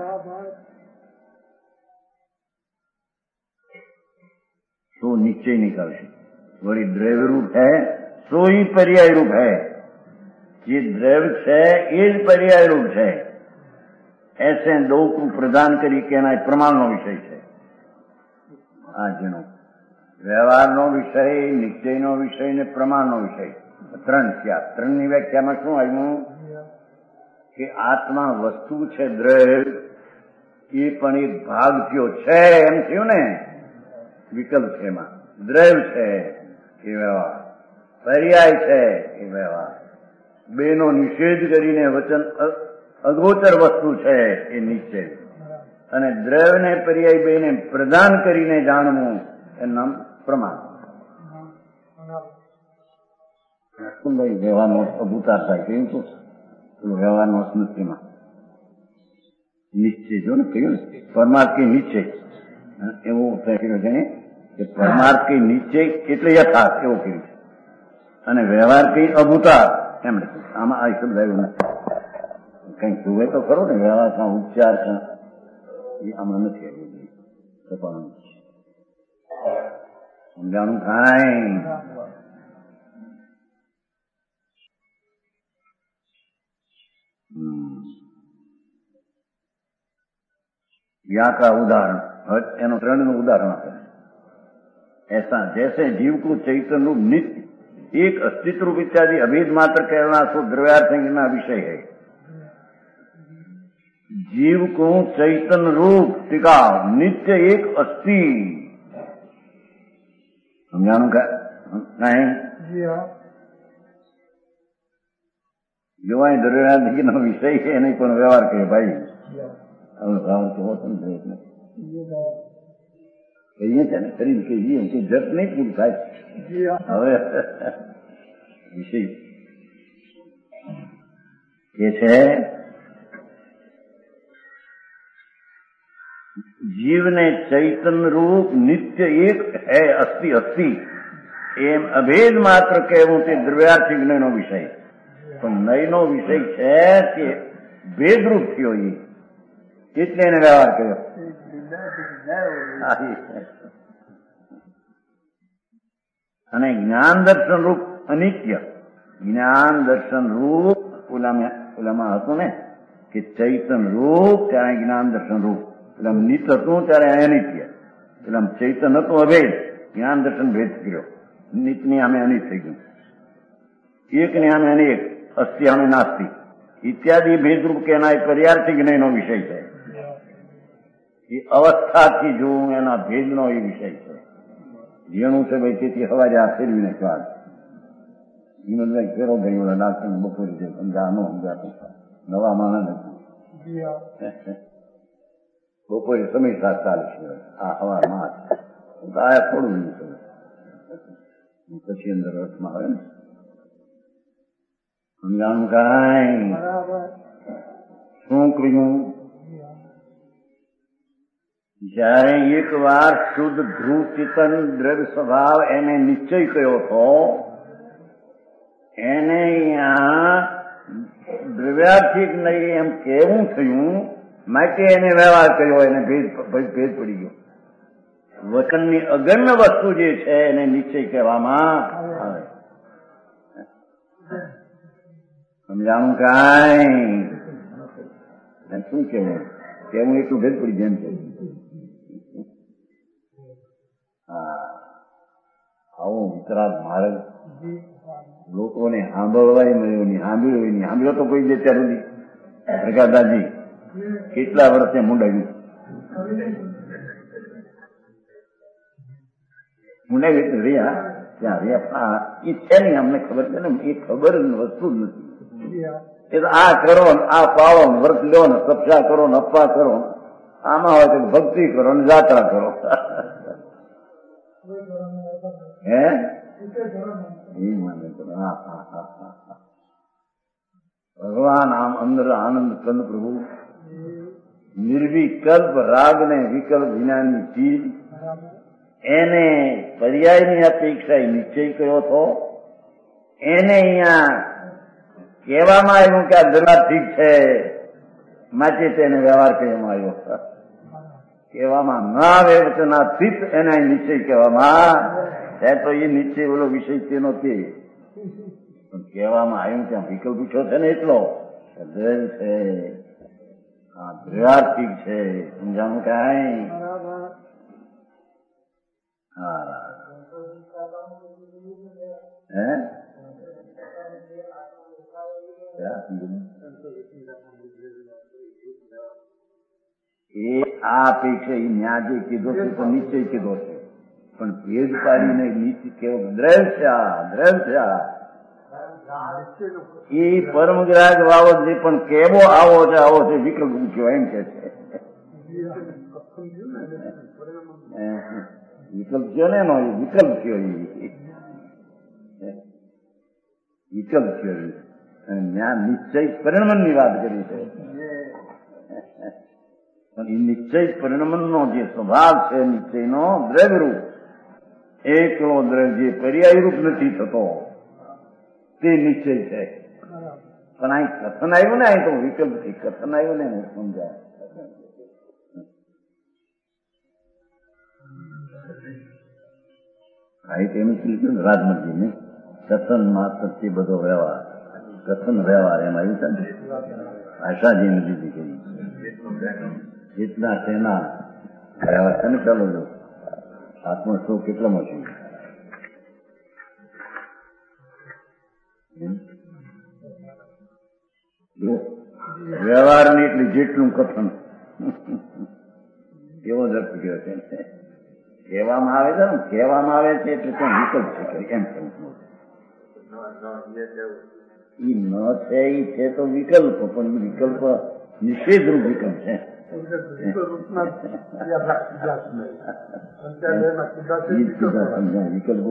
तो निश्चय निकालशे. वही द्रव्य रूप है सो ही पर्याय रूप है. ये द्रव्य है ये पर्याय रूप है. ऐसे दो को प्रदान करी कहना प्रमाण नो विषय है. आज नो व्यवहार नो विषय निश्चय नो विषय ने प्रमाण नो विषय त्रण क्या त्रण ની વ્યાખ્યામાં શું આવ્યું કે આત્મા વસ્તુ છે દ્રવ્ય એ પણ એક ભાગ થયો છે એમ થયું ને વિકલ્પ છે એમાં દ્રવ્ય છે એ વ્યવહાર પર્યાય છે એ વ્યવહાર બેનો નિષેધ કરીને વચન અગોચર વસ્તુ છે એ નિશ્ચય અને દ્રવ્ય ને પર્યાય બેને પ્રદાન કરીને જાણવું એનું નામ પ્રમાણ. વ્યવહારનો અભૂતાર થાય કેવું છે વ્યવહારનો સ્મૃતિમાં નિશ્ચય જો ને કહ્યું ને પરમાર્થ કે નિશ્ચય એવું કહ્યું છે કે પરમાર્થ કે નિશ્ચય એટલે યથાર્થ એવું કહ્યું છે અને વ્યવહાર કઈ અભૂતાર એમ લખ્યું. આમાં આ શબ્દ આવ્યો નથી. કઈક જુએ તો ખરો ને વ્યવહાર કા ઉપચાર કા એ આમાં નથી આવ્યું. સમજાણું કાંઈ यहाँ का उदाहरण एनो त्रण उदाहरण आपे. ऐसा जैसे जीव को चैतन्य रूप नित्य एक अस्तित्व रूप इत्यादि अभेद मात्र कहना सो द्रव्यार्थ विषय है. जीव को चैतन्य रूप टिकाव नित्य एक अस्थि समझाणु का नहीं जो आई द्रव्यार्थ विषय है नहीं कोई व्यवहार कहे भाई व्यवहार तो होता नहीं कहिए थे ना शरीर के लिए उनकी जट नहीं पूरी થાય હવે વિષય કે છે जीव ने चैतन्य रूप नित्य एक है अस्थि अस्थि एम अभेद मात्र कहूं ते द्रव्यार्थी ज्ञानो विषय तो नयनो विषय है कि भेद रूप थयो ये એટલે એને વ્યવહાર કર્યો. અને જ્ઞાન દર્શન રૂપ અનિત્ય જ્ઞાન દર્શન રૂપ ઓલામાં હતું ને કે ચૈતન રૂપ ત્યારે જ્ઞાન દર્શન રૂપ એટલે નિત હતું ત્યારે અનિત્ય એટલે ચૈતન હતું અભેદ જ્ઞાન દર્શન ભેદ કર્યો. નિતની આમે અનિત થઈ ગયું. એકની આમે અનેક અસ્થિ આમે નાસ્તિ ઇત્યાદि ભેદરૂપ કેના પર્યાર્થી જ્ઞાનનો વિષય છે. એ અવસ્થાથી જોવું એના ભેદનો એ વિષય છે. જેનું છે ભાઈ તેથી હવારે આ ફેરવીને સ્વાદ ફેરો ગયો ડાક્ટર બપોરે સમજા ન સમજાતું નવા માણસ નથી બપોરે સમય 7:40 આ હવારમાં આયા થોડું નહીં પછી અંદર અર્થમાં આવે ને સમજાણું કાંઈ શું કર્યું? જયારે એક વાર શુદ્ધ ધ્રુવ ચિતન દ્રઢ સ્વભાવ એને નિશ્ચય કર્યો હતો, એને અહીંયા દ્રવ્યાર્થિક નહીં એમ કેવું થયું, માટે એને વ્યવહાર કર્યો, એને ભેદ પડી ગયો. વચનની અગમ્ય વસ્તુ જે છે એને નિશ્ચય કહેવામાં આવે. સમજાણું કાંઈ? શું કેવું? કેવું એટલું ભેદ પડી જેમ છે. આવો વિતરાગ માર્ગ લોકોને સાંભળવાય મળ્યો નહીં, સાંભળ્યો નહીં. સાંભળ્યો તો કોઈ દે ત્યાં સુધી પ્રકાશદાસજી કેટલા વર્ષે મુંડાવ્યું રહ્યા ત્યાં રહ્યા. એ છે નહીં, અમને ખબર છે ને, એ ખબર વસ્તુ જ નથી. એ તો આ કરો ને આ પાળો ને વ્રત લો ને તપસ્યા કરો ને અપવા કરો, આમાં હોય તો ભક્તિ કરો ને જાત્રા કરો. હે ભગવાન આમ અંદર આનંદ કંદ પ્રભુ નિર્વિકલ્પ રાગ ને વિકલ્પ વિનાની ચીજ, એને પર્યાયની અપેક્ષા નિશ્ચય કર્યો હતો. એને અહીંયા કહેવામાં આવ્યું કે આ જરા ઠીક છે, માટે તેને વ્યવહાર કહેવામાં આવ્યો. કહેવામાં ના આવે વચનાતીત એને નિશ્ચય કહેવામાં છે. તો એ નિશ્ચય ઓલો વિષય તેનો તે પણ કહેવામાં આવ્યું ત્યાં વિકલ્પ પૂછ્યો છે ને એટલો દ્રઢ છે, હા દ્રઢાર્થિક છે. સમજાણું કાંઈ? એ આ અપેક્ષા એ ન્યા જે કીધો છે તો નિશ્ચય કીધો છે, પણ ભેદ પાડીને નીચે કેવો દ્રઢ છે, આ દ્રઢ છે. એ પરમગ્રાહક વાવો જે પણ કેવો આવો છે વિકલ્પ પૂછ્યો એમ કે છે. વિકલ્પ થયો ને એનો વિકલ્પ થયો, વિકલ્પ થયો. ત્યાં નિશ્ચય પરિણમન ની વાત કરી છે, પણ એ નિશ્ચય પરિણમન નો જે સ્વભાવ છે નિશ્ચયનો દ્રવ્ય રૂપ, એકલો દ્રવ્ય જે પર્યાય રૂપ નથી થતો તે નિશ્ચય છે. પણ અહીં કથન આવ્યું ને, અહીં તો વિકલ્પ થી કથન આવ્યું ને સમજાય. એનું કીધું રાજમતજી ને કથન માત્ર તે બધો વ્યવહાર, કથન વ્યવહાર એમ આવ્યું છે ને. આશાજીને દીધી કરી જેટલા તેના વ્યવહાર છે ને. ચાલો જો આત્મસ્વ કેટલામાં છે? વ્યવહાર ની એટલે જેટલું કથન એવો જ અર્થ ગયો છે. કહેવામાં આવે છે ને, કહેવામાં આવે છે એટલે ત્યાં વિકલ્પ છે એમ સમજવું. એ ન છે એ છે તો વિકલ્પ, પણ વિકલ્પ નિષેધ રૂપ વિકલ્પ છે. વિકલ્પ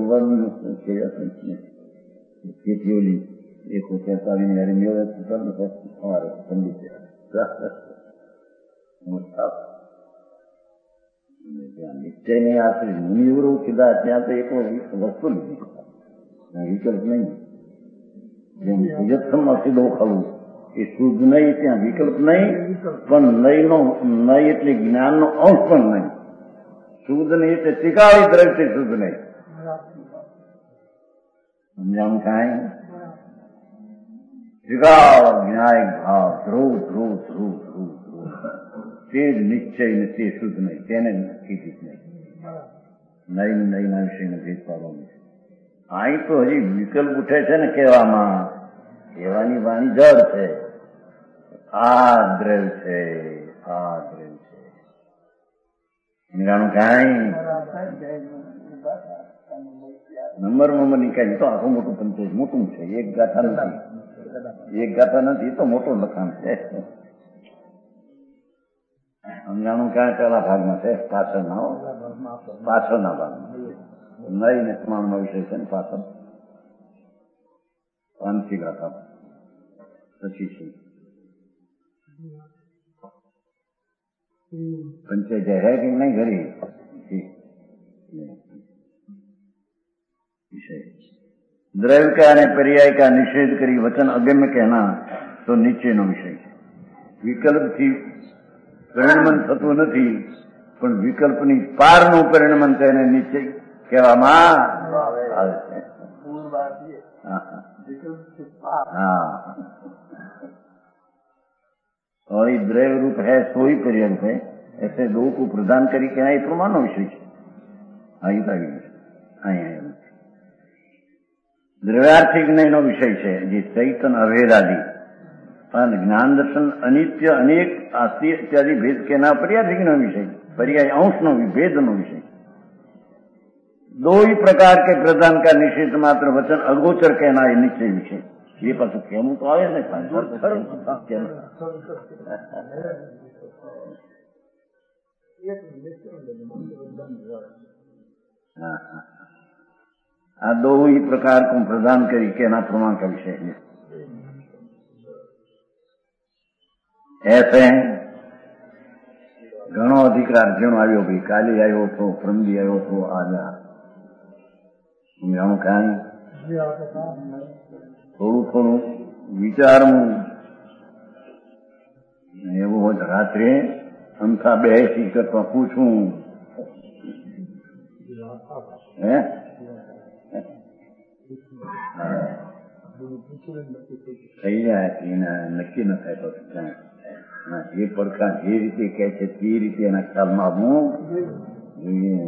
ઓલી 143 નિશ્ચયની આશરે મુનિવરો કીધા ત્યાં તો એક વસ્તુ લીધી, વિકલ્પ નહીં. જેમ સુજત્થમાં સીધો ખાવું એ શુદ્ધ નહીં, ત્યાં વિકલ્પ નહીં, પણ નયનો નય એટલે જ્ઞાનનો અંશ પણ નહીં. શુદ્ધ નહીં એટલે ટીકાળી દ્રષ્ટિ શુદ્ધ નહીં. સમજાણું કાંઈ? ટીકાળ જ્ઞાયક ભાવ ધ્રુવ ધ્રુવ ધ્રુવ ધ્રુવ ધ્રુવ તે જ નિશ્ચય ને તે શુદ્ધ નહીં, તેને નક્કી નહીં. નયના વિષયને ભેદ પાડવાનું છે. અહીં તો હજી વિકલ્પ ઉઠે છે ને કહેવામાં, કહેવાની વાણી જળ છે. આ દ્રવ છે, આ દ્રવ છે. સમજાણું કાંઈ? નંબર નીકાળી તો આખું મોટું પંચાયત મોટું છે. એક ગાથા નથી, તો મોટું લખાણ છે. સમજાણું ક્યાં પેલા ભાગમાં છે? પાછળના ભાગમાં નઈ ને તમામનો વિષય છે ને પાછળ પાનસી ગાથા પછી છે पंचायत है कि नहीं घरी द्रव्य का અને पर्याय का निषेध કરી વચન અગમ્ય કહેના તો નીચેનો વિષય છે. વિકલ્પથી પરિણમન થતું નથી, પણ વિકલ્પની પારનું પરિણમન તેને નિશ્ચય કહેવામાં આવે છે. हाँ, और ये द्रव्य रूप है सो ही पर्यंत है, ऐसे दो को प्रदान करी के ये प्रमाण विषय है. द्रव्यार्थिक ज्ञान नो विषय है जे चैतन अभेदादि અને જ્ઞાન દર્શન અનિત્ય અનેક આસ્તિ ઇત્યાદि ભેદ કેના पर्यार्थिक નો વિષય, पर्याय अंश નો विभेद नो विषय. दो ही प्रकार के प्रदान का निषेध मात्र वचन अगोचर कहना है निश्चय विषय. ये पाછું કેવું તો આવે ને આ दो ही प्रकार को प्रदान करी के ना प्रमाण का विषय है. ऐसे ઘણો અધિકાર જેનો આવ્યો ભાઈ, કાલે આવ્યો હતો, પ્રમદી આવ્યો હતો, આજે સમજાણું કાંઈ થોડું થોડું વિચારવું એવું હોય. રાત્રે અમથા બેસી કરતા પૂછવું હે થઈ જાય એને નક્કી ન થાય. પછી એ પડકાર જે રીતે કહે છે તે રીતે એના ખ્યાલમાં આવવું જોઈએ.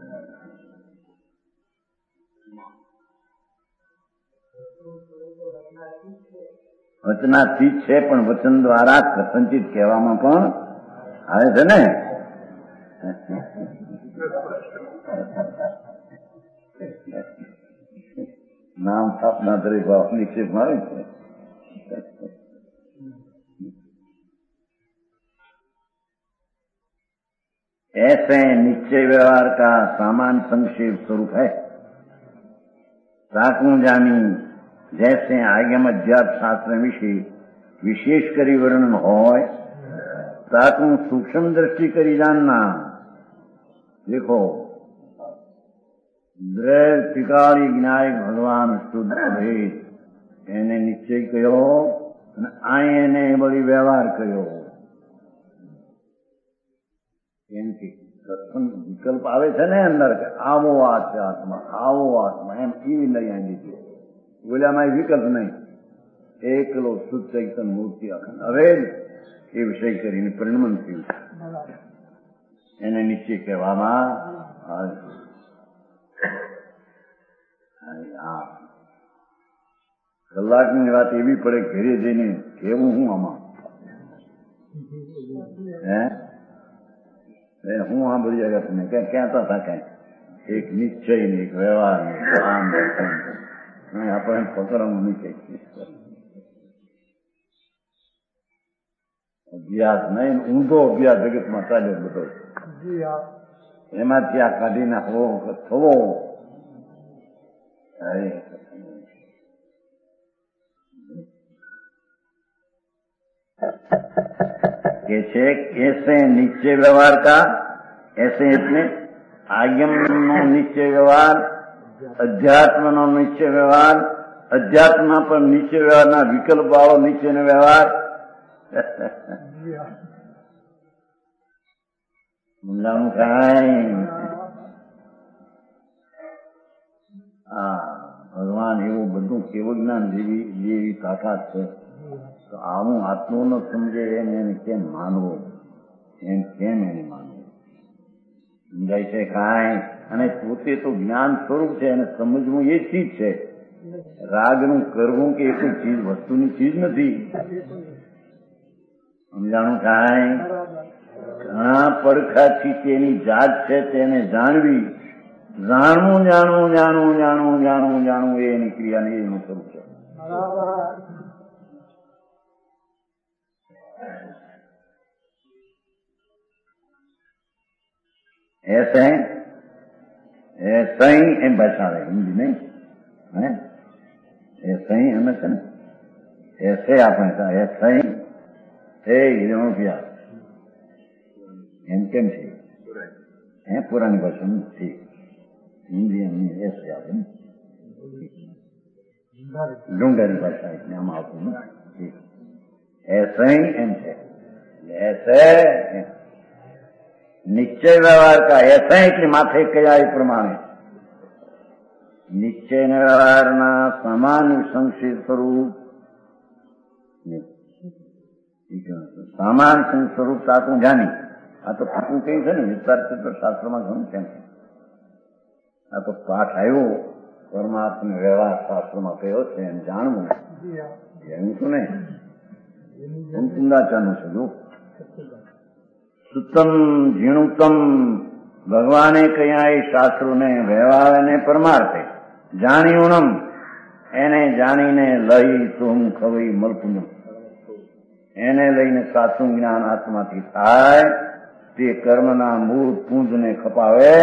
વચનાતીત છે પણ વચન દ્વારા પ્રસંચિત કહેવામાં પણ આવે છે ને. નામ સ્થાપના દરેક ભાવ નિક્ષેપમાં આવે છે. ऐसे निश्चय व्यवहार का सामान्य संक्षेप स्वरूप है. साकू जानी जैसे आगम अध्यात्म शास्त्र विषय विशेष करी वर्णन होय, साकू सूक्ष्म दृष्टि करी जानना. देखो द्रव्य त्रिकाली ज्ञायक भगवान शुद्ध भेद એને નિશ્ચય કયો અને આ એને બધી વ્યવહાર કયો. એમ કે વિકલ્પ આવે છે ને અંદર કે આવો આ છે આત્મા, આવો આત્મા, એમ એવી લઈ આવી છે. બોલ્યામાં વિકલ્પ નહીં, એકલો શુદ્ધ ચૈતન મૂર્તિ અખંડ હવે એ વિષય કરીને પરિણમન થયું એને નિશ્ચય કહેવામાં આવે. કલાકની વાત એવી પડે ઘરે જઈને કેવું હું આમાં હે હું સાંભળી જાય તમને ક્યાં કહેતા હતા કઈ એક નિશ્ચય ને એક વ્યવહાર ને આમ આપણે પકડવાનું નહીં કઈ અભ્યાસ નહીં, ઊંધો અભ્યાસ જગતમાં ચાલ્યો બધો. એમાંથી આ કાઢી નાખવો થવો કે છે. ऐसे निश्चय व्यवहार का, ऐसे એટલે आगम નો નિશ્ચય વ્યવહાર, અધ્યાત્મ નો નિશ્ચય વ્યવહાર, અધ્યાત્મ પર નિશ્ચય વ્યવહારના વિકલ્પ વાળો નિશ્ચયનો વ્યવહાર. સમજાણું કાંઈ? હા, ભગવાન એવું બધું કેવું જ્ઞાન જેવી તાકાત છે. તો આવું આત્મો ન સમજે એને કેમ માનવું, એમ કેમ એને માનવું? સમજાય છે કાંઈ? અને પોતે તો જ્ઞાન સ્વરૂપ છે અને સમજવું એ ચીજ છે. રાગનું કરવું કે એ કોઈ ચીજ વસ્તુની ચીજ નથી. સમજાણું કાંઈ? ઘણા પડખાથી તેની જાત છે તેને જાણવી, જાણવું જાણવું જાણવું જાણવું જાણવું જાણવું એ એની ક્રિયા ને એનું સ્વરૂપ છે. ऐसे ऐसा ही एम बैठा रहे हिंदी नहीं है ऐसा ही हमें से ऐसे आप ऐसा ही क्या એમ કેમ છે પુરાની ભાષા ઠીક હિન્દી ऐसे આવે ને ढूंढारी भाषा इसमें हम आते हैं ठीक ऐसे ही एम છે ऐसे निश्चय व्यवहार का ऐसा ही कि माथे कया प्रमाणे निश्चय व्यवहार समान संक्षिप्त स्वरूप सामान स्वरूप ताकू जानी आ तो फाकू कही है ने विस्तार चित्र शास्त्र में घणું કેમ છે આ તો પાઠ આવ્યો પરમાત્મા વ્યવહાર શાસ્ત્ર માં કયો છે એમ જાણવું એમ તો નહીં એમ ચિંતાચાનું છે જો સુતમ ઝીણુતમ ભગવાને કહ્યા એ શાસ્ત્રોને વ્યવહાર અને પરમાર્થે જાણ્યુણમ એને જાણીને લઈ તુમ ખવઈ મલપુણ્ય એને લઈને સાચું જ્ઞાન આત્માથી થાય તે કર્મના મૂળ પૂંજને ખપાવે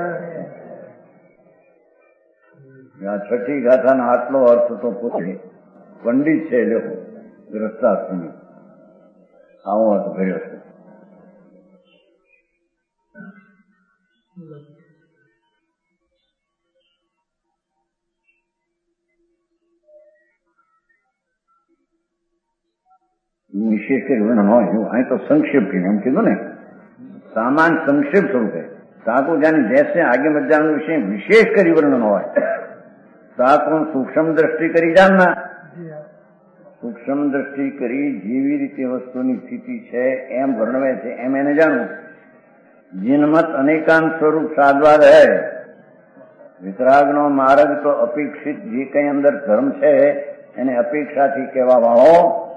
આ છઠ્ઠી ગાથાનો આટલો અર્થ તો પૂછે પંડિત છે લોકો ગ્રસ્તાશ્રમી આવો અર્થ ભર્યો છે विशेष कर वर्णन हो अँ तो संक्षिप्त एम कीधु ने सामान संक्षिप्त स्वरूप है ताको जाने जैसे आगे मत जान विषय विशेष करी वर्णन हो ताको सूक्ष्म दृष्टि करी जानना सूक्ष्म दृष्टि करी जीवी रीते वस्तु स्थिति है एम वर्णवे है एम एने जानू जिनमत अनेकांत स्वरूप साधवाद है वितराग नो मार्ग तो अपेक्षित जे कई अंदर धर्म है एने अपेक्षा थी कहवा वाळो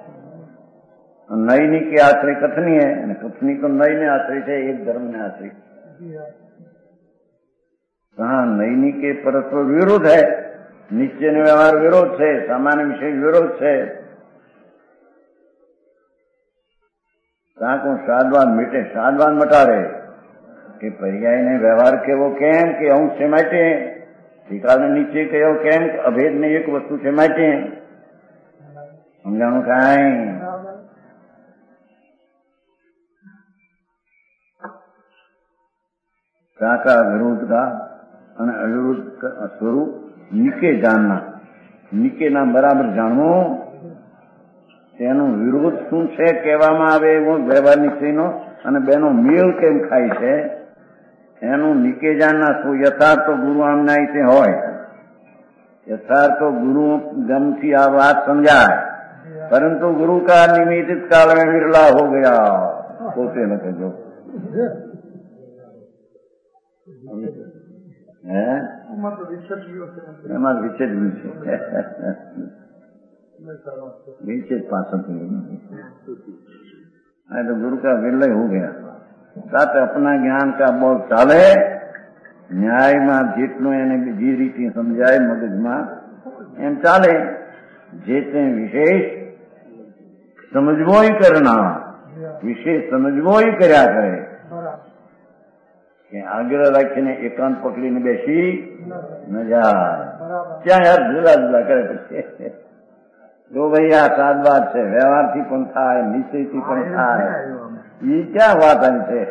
नई के आश्रय कथनी है कथनी तो नई ने आश्रय है एक धर्म ने आश्रय कहा नई के परस्पर विरोध है निश्चय ने व्यवहार विरोध है सामान्य विषय विरोध है को साधवाद मीटे साधवाद मटारे कि पर्याय ने व्यवहार केवो केम के अंश से माटे टीका ने नीचे कहो केम अभेद ने एक वस्तु से माटे समझाणु काई का विरोध का अविरोध का स्वरूप निके जानना निके ना बराबर जाणवो तेनो विरोध शुं छे कहेवामां आवे एवो व्यवहार निश्चयनो अने बेनो मेल केम खाय छे एनु निके जानना शुं यथार्थ तो गुरु आमनाई ते होय यथार्थ तो गुरु गमथी आ बात समझाय परंतु गुरु का निमित्त काल में विरला हो गया पोते न कहो विचेत पास तो गुरु का विलय हो गया साथ अपना ज्ञान का बोल चाले न्याय में जेटलू एने जी रीति समझाय मगज में एम चाले जेते विशेष समझवो ही करना विशेष समझवो ही कर्या करे आग्रह राखीने एकांत पकड़ीने बेसी न जाए क्या यार जुदा जुदा करे जो भैया साधवाद से व्यवहार थी पण थाय निश्चय थी पण थाय ये क्या बात है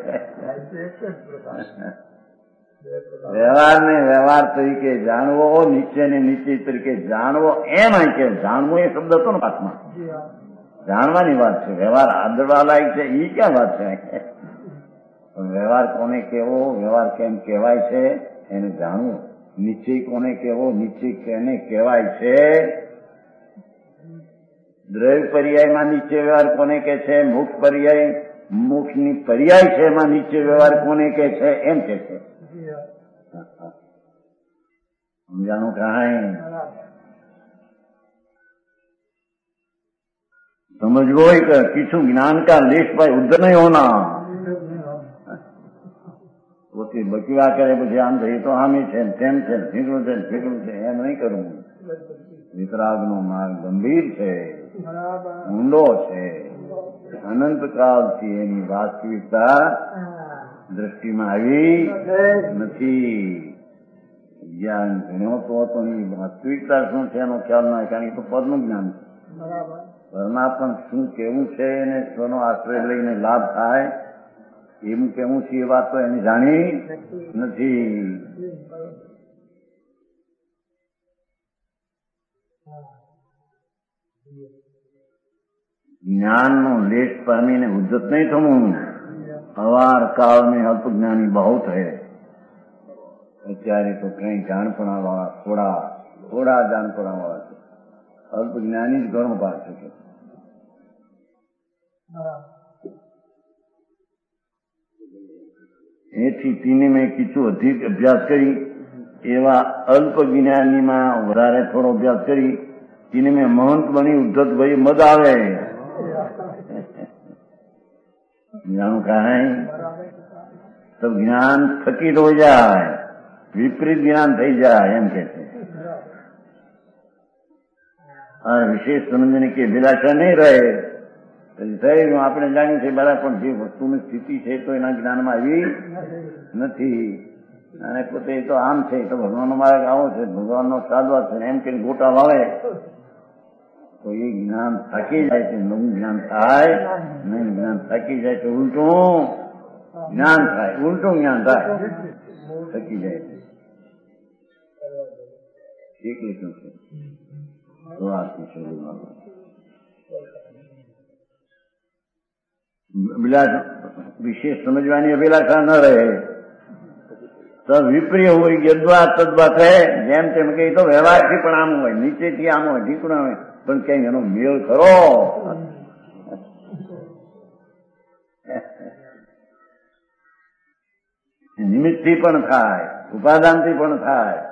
व्यवहार ने व्यवहार तरीके जानवो निश्चय ने निश्चय तरीके जानवो एम है के जानवो ये शब्द तो बात में जानवानी बात है व्यवहार आदरवा लायक है ये क्या बात है व्यवहार कोने केवो व्यवहार केम कहेवाय छे एने जाणवू निश्चय कोने केवो निश्चय केने कहेवाय छे द्रव्य पर्याय में निश्चय व्यवहार कोने के छे मोक्ष पर्याय मोक्ष नी पर्याय छे में निश्चय व्यवहार कोने के छे एम के छे समझाणु कहाँ है समझवो ही किछु ज्ञान का लेश भाई उधर नहीं होना પોતે બકીવા કરે પછી આમ થઈ તો હામી છે તેમ છે ફીકરું છે એમ નહીં કરવું વિતરાગનો માર્ગ ગંભીર છે ઊંડો છે અનંત કાળથી એની વાસ્તવિકતા દ્રષ્ટિમાં આવી નથી. જ્ઞાન ભણ્યો તો નહીં, વાસ્તવિકતા શું છે એનો ખ્યાલ ના, કારણ કે તો પદનું જ્ઞાન છે. પરમાત્મા શું કેવું છે એને સ્વનો આશ્રય લઈને લાભ થાય એવું કેવું છે એ વાત તો એને જાણી નથી. જ્ઞાનનો લેશ પામીને ઉદ્ધત નહીં થવું. અવાર કાળ में અલ્પ જ્ઞાની બહુત હૈ. અત્યારે તો કઈ જાણપણા વાળા થોડા જાણપણા વાળા છે. અલ્પ જ્ઞાની જ ઘણો ભાગ શકે. એથી તીને મેં કીધું અધિક અભ્યાસ કરી એવા અલ્પ જ્ઞાનીમાં વધારે થોડો અભ્યાસ કરી તીને મેં મહંત બની ઉદ્ધત ભાઈ મદ આવે. જ્ઞાન કાંઈ તો જ્ઞાન થકીત હો જાય, વિપરીત જ્ઞાન થઈ જાય એમ કે છે. વિશેષ સમજને કે વિલાસા નહીં રહે. થયું આપણે જાણ્યું છે બરાબર, પણ જે વસ્તુની સ્થિતિ છે તો એના જ્ઞાનમાં આવી નથી. અને પોતે તો આમ છે તો ભગવાનનો માર્ગ આવો છે, ભગવાનનો સાદવા છે એમ કે ગોટા વાળે તો એ જ્ઞાન થાકી જાય છે. નવું જ્ઞાન થાય નહીં, જ્ઞાન થાકી જાય તો ઉલટું જ્ઞાન થાય, ઉલટું જ્ઞાન થાય, થકી જાય છે. એટલે શું છે તો આથી શરૂ વિશેષ સમજવાની અભિલાષા ન રહે તો વિપ્રિય હોય, યદ્વા તદ્વા કહે. જેમ તેમ કે તો વ્યવહારથી પણ આમ હોય, નીચેથી આમ હોય, ઢીકણું હોય, પણ કઈ એનો મેળ ખરો? નિમિત્તથી પણ થાય, ઉપાદાનથી પણ થાય.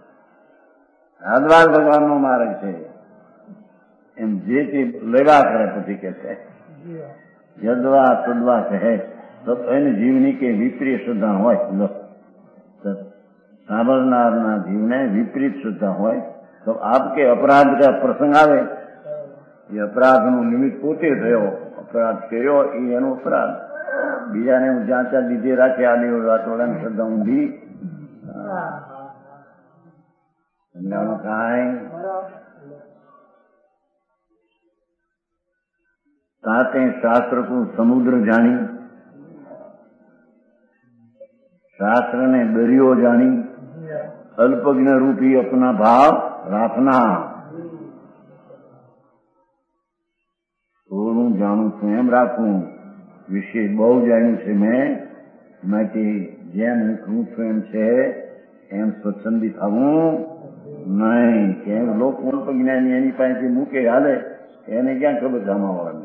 આદવાર ભગવાનનો માર્ગ છે એમ જે તે લેવા કરે પછી કે છે યદ્વા તદ્વા કહે તો એને જીવની કે વિપરીત શ્રદ્ધા હોય, સાંભળનારના જીવને વિપરીત શ્રદ્ધા હોય તો આપ કે અપરાધ કા પ્રસંગ આવે, એ અપરાધનું નિમિત્ત પોતે થયો, અપરાધ કર્યો એ એનો અપરાધ. બીજાને હું જ્યાં ત્યાં લીધે રાખે આલી વાતોડાની શ્રદ્ધા ઊંધી સમજાણું કાંઈ ताते शास्त्र को समुद्र जानी, शास्त्र ने दरियो जानी, अल्पज्ञ रूपी अपना भाव राखना. થોડું જાણું છું એમ રાખવું, વિશે બહુ જાણ્યું છે મેં કે જેમ હું છું એમ છે એમ સ્વચ્છંદી થવું નહીં. કેમ લોકો અલ્પજ્ઞાની એની પાસેથી મૂકે હાલે એને ક્યાં ખબર જમાવવાની.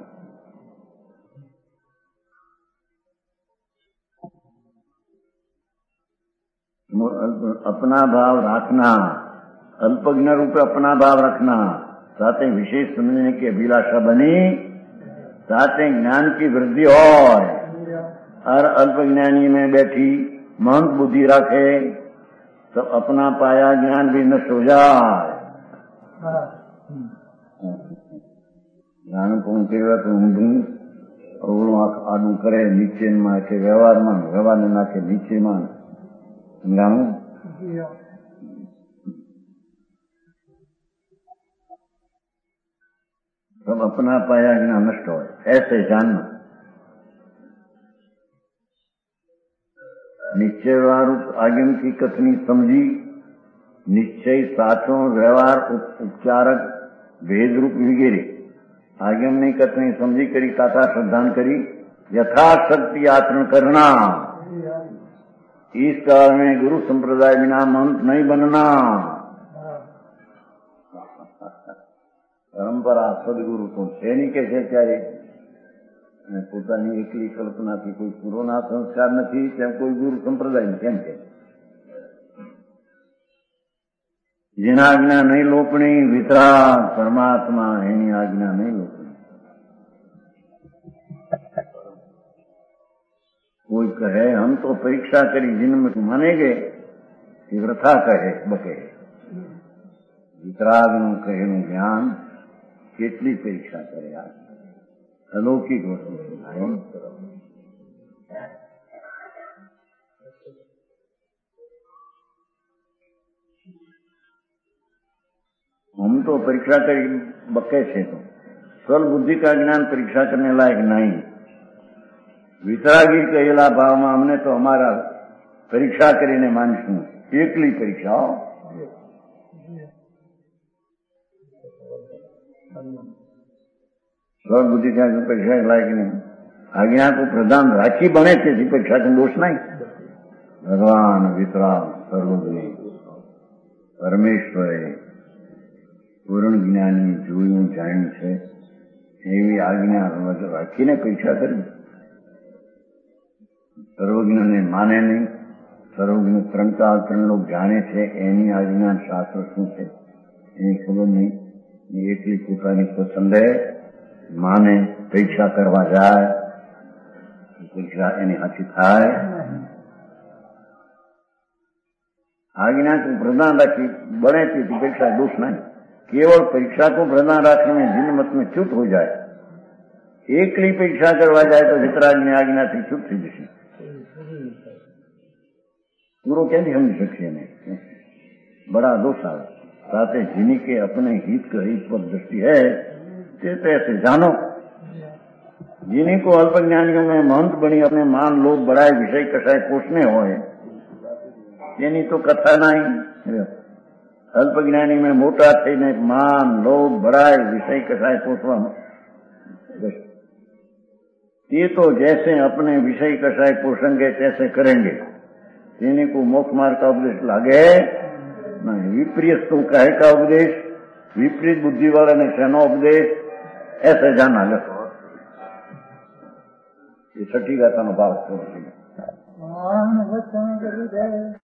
अपना भाव रखना, अल्पज्ञ रूप अपना भाव रखना, साथ विशेष समझने की अभिलाषा बनी, साथ ज्ञान की वृद्धि हो और अल्पज्ञानी में बैठी महंत बुद्धि रखे तो अपना पाया ज्ञान भी नष्ट हो जाए. ज्ञान को कहेवाय तो ઊંધું અવળું આડું કરે નીચેમાં કે વ્યવહારમાં, વ્યવહારને નાખે નીચેમાં. समझाऊं? सब अपना पाया ज्ञान नष्ट हो ऐसे जानना. निश्चय रूप आगम की कथनी समझी, निश्चय साचो व्यवहार उपचारक भेद रूप वगैरह आगम ने कथनी समझी करी, तथा श्रद्धान करी, यथाशक्ति आचरण करना. इस काल में गुरु संप्रदाय बिना महंत नहीं बनना. परंपरा सदगुरु तो છે નહીં કે છે ત્યારે પોતાની એકલી કલ્પનાથી કોઈ પૂર્વના સંસ્કાર નથી તેમ કોઈ ગુરુ સંપ્રદાય કેમ છે જેના આજ્ઞા નહીં લોપણી, વિતરાગ પરમાત્મા એની આજ્ઞા નહીં લોપણી. कोई कहे हम तो परीक्षा करी जिनमें मानेगे कि वृथा कहे बके. वितरागનું કહેલું જ્ઞાન કેટલી પરીક્ષા કરે, અલૌકિક વસ્તુ છે. हम तो परीक्षा કરી બકે છે તો સ્વલ બુદ્ધિ का ज्ञान परीक्षा करने लायक नहीं। વિતરાગી કહેલા ભાવમાં અમને તો અમારા પરીક્ષા કરીને માનશું, એકલી પરીક્ષા। સ્વલ બુદ્ધિ का परीक्षा लायक नहीं। આજ્ઞા को प्रधान राखी बने थे परीक्षा का दोष नहीं। भगवान वितराग सर्वज्ञ परमेश्वरे पूर्ण ज्ञानी જોયું જાણ્યું છે એવી આજ્ઞા રાખીને પરીક્ષા કરી। સર્વજ્ઞને માને નહીં, સર્વજ્ઞ ત્રણ લોક જાણે છે એની આજ્ઞા શાસ્ત્ર શું છે એની ખબર નહીં। એટલી પોતાની પસંદે માને પરીક્ષા કરવા જાય, પરીક્ષા એની હાથી થાય। આજ્ञा को प्रधान राखी बने थी परीक्षा दोष नहीं। केवल परीक्षा को प्रधान रखने में जिन मत में चूक हो जाए, एकली परीक्षा करवा जाए तो वितरागनी आज्ञा थी चूक थी जैसी पूरा क्या नहीं समझ सकते नहीं, बड़ा दोष आवे। साथ जिन्हीं के अपने हित का हित पर दृष्टि है तो ऐसे जानो। जिन्हीं को अल्प ज्ञानियों में महंत बनी अपने मान लोभ बढ़ाए विषय कषाय पोषने होए તેની તો કથા નહીં। અલ્પ જ્ઞાની में મોટા થઈને માન લોભ બળાય વિષય કસાય પોષવા, ये तो जैसे अपने विषय कसाय पोषेंगे तैसे करेंगे, तेने को मोक्ष मार्ग का उपदेश लागे नहीं। विपरीत तो कहे का उपदेश, विपरीत बुद्धि वाले ने सेनो उपदेश, ऐसे जाना लो। ये छठी गाथा में भाव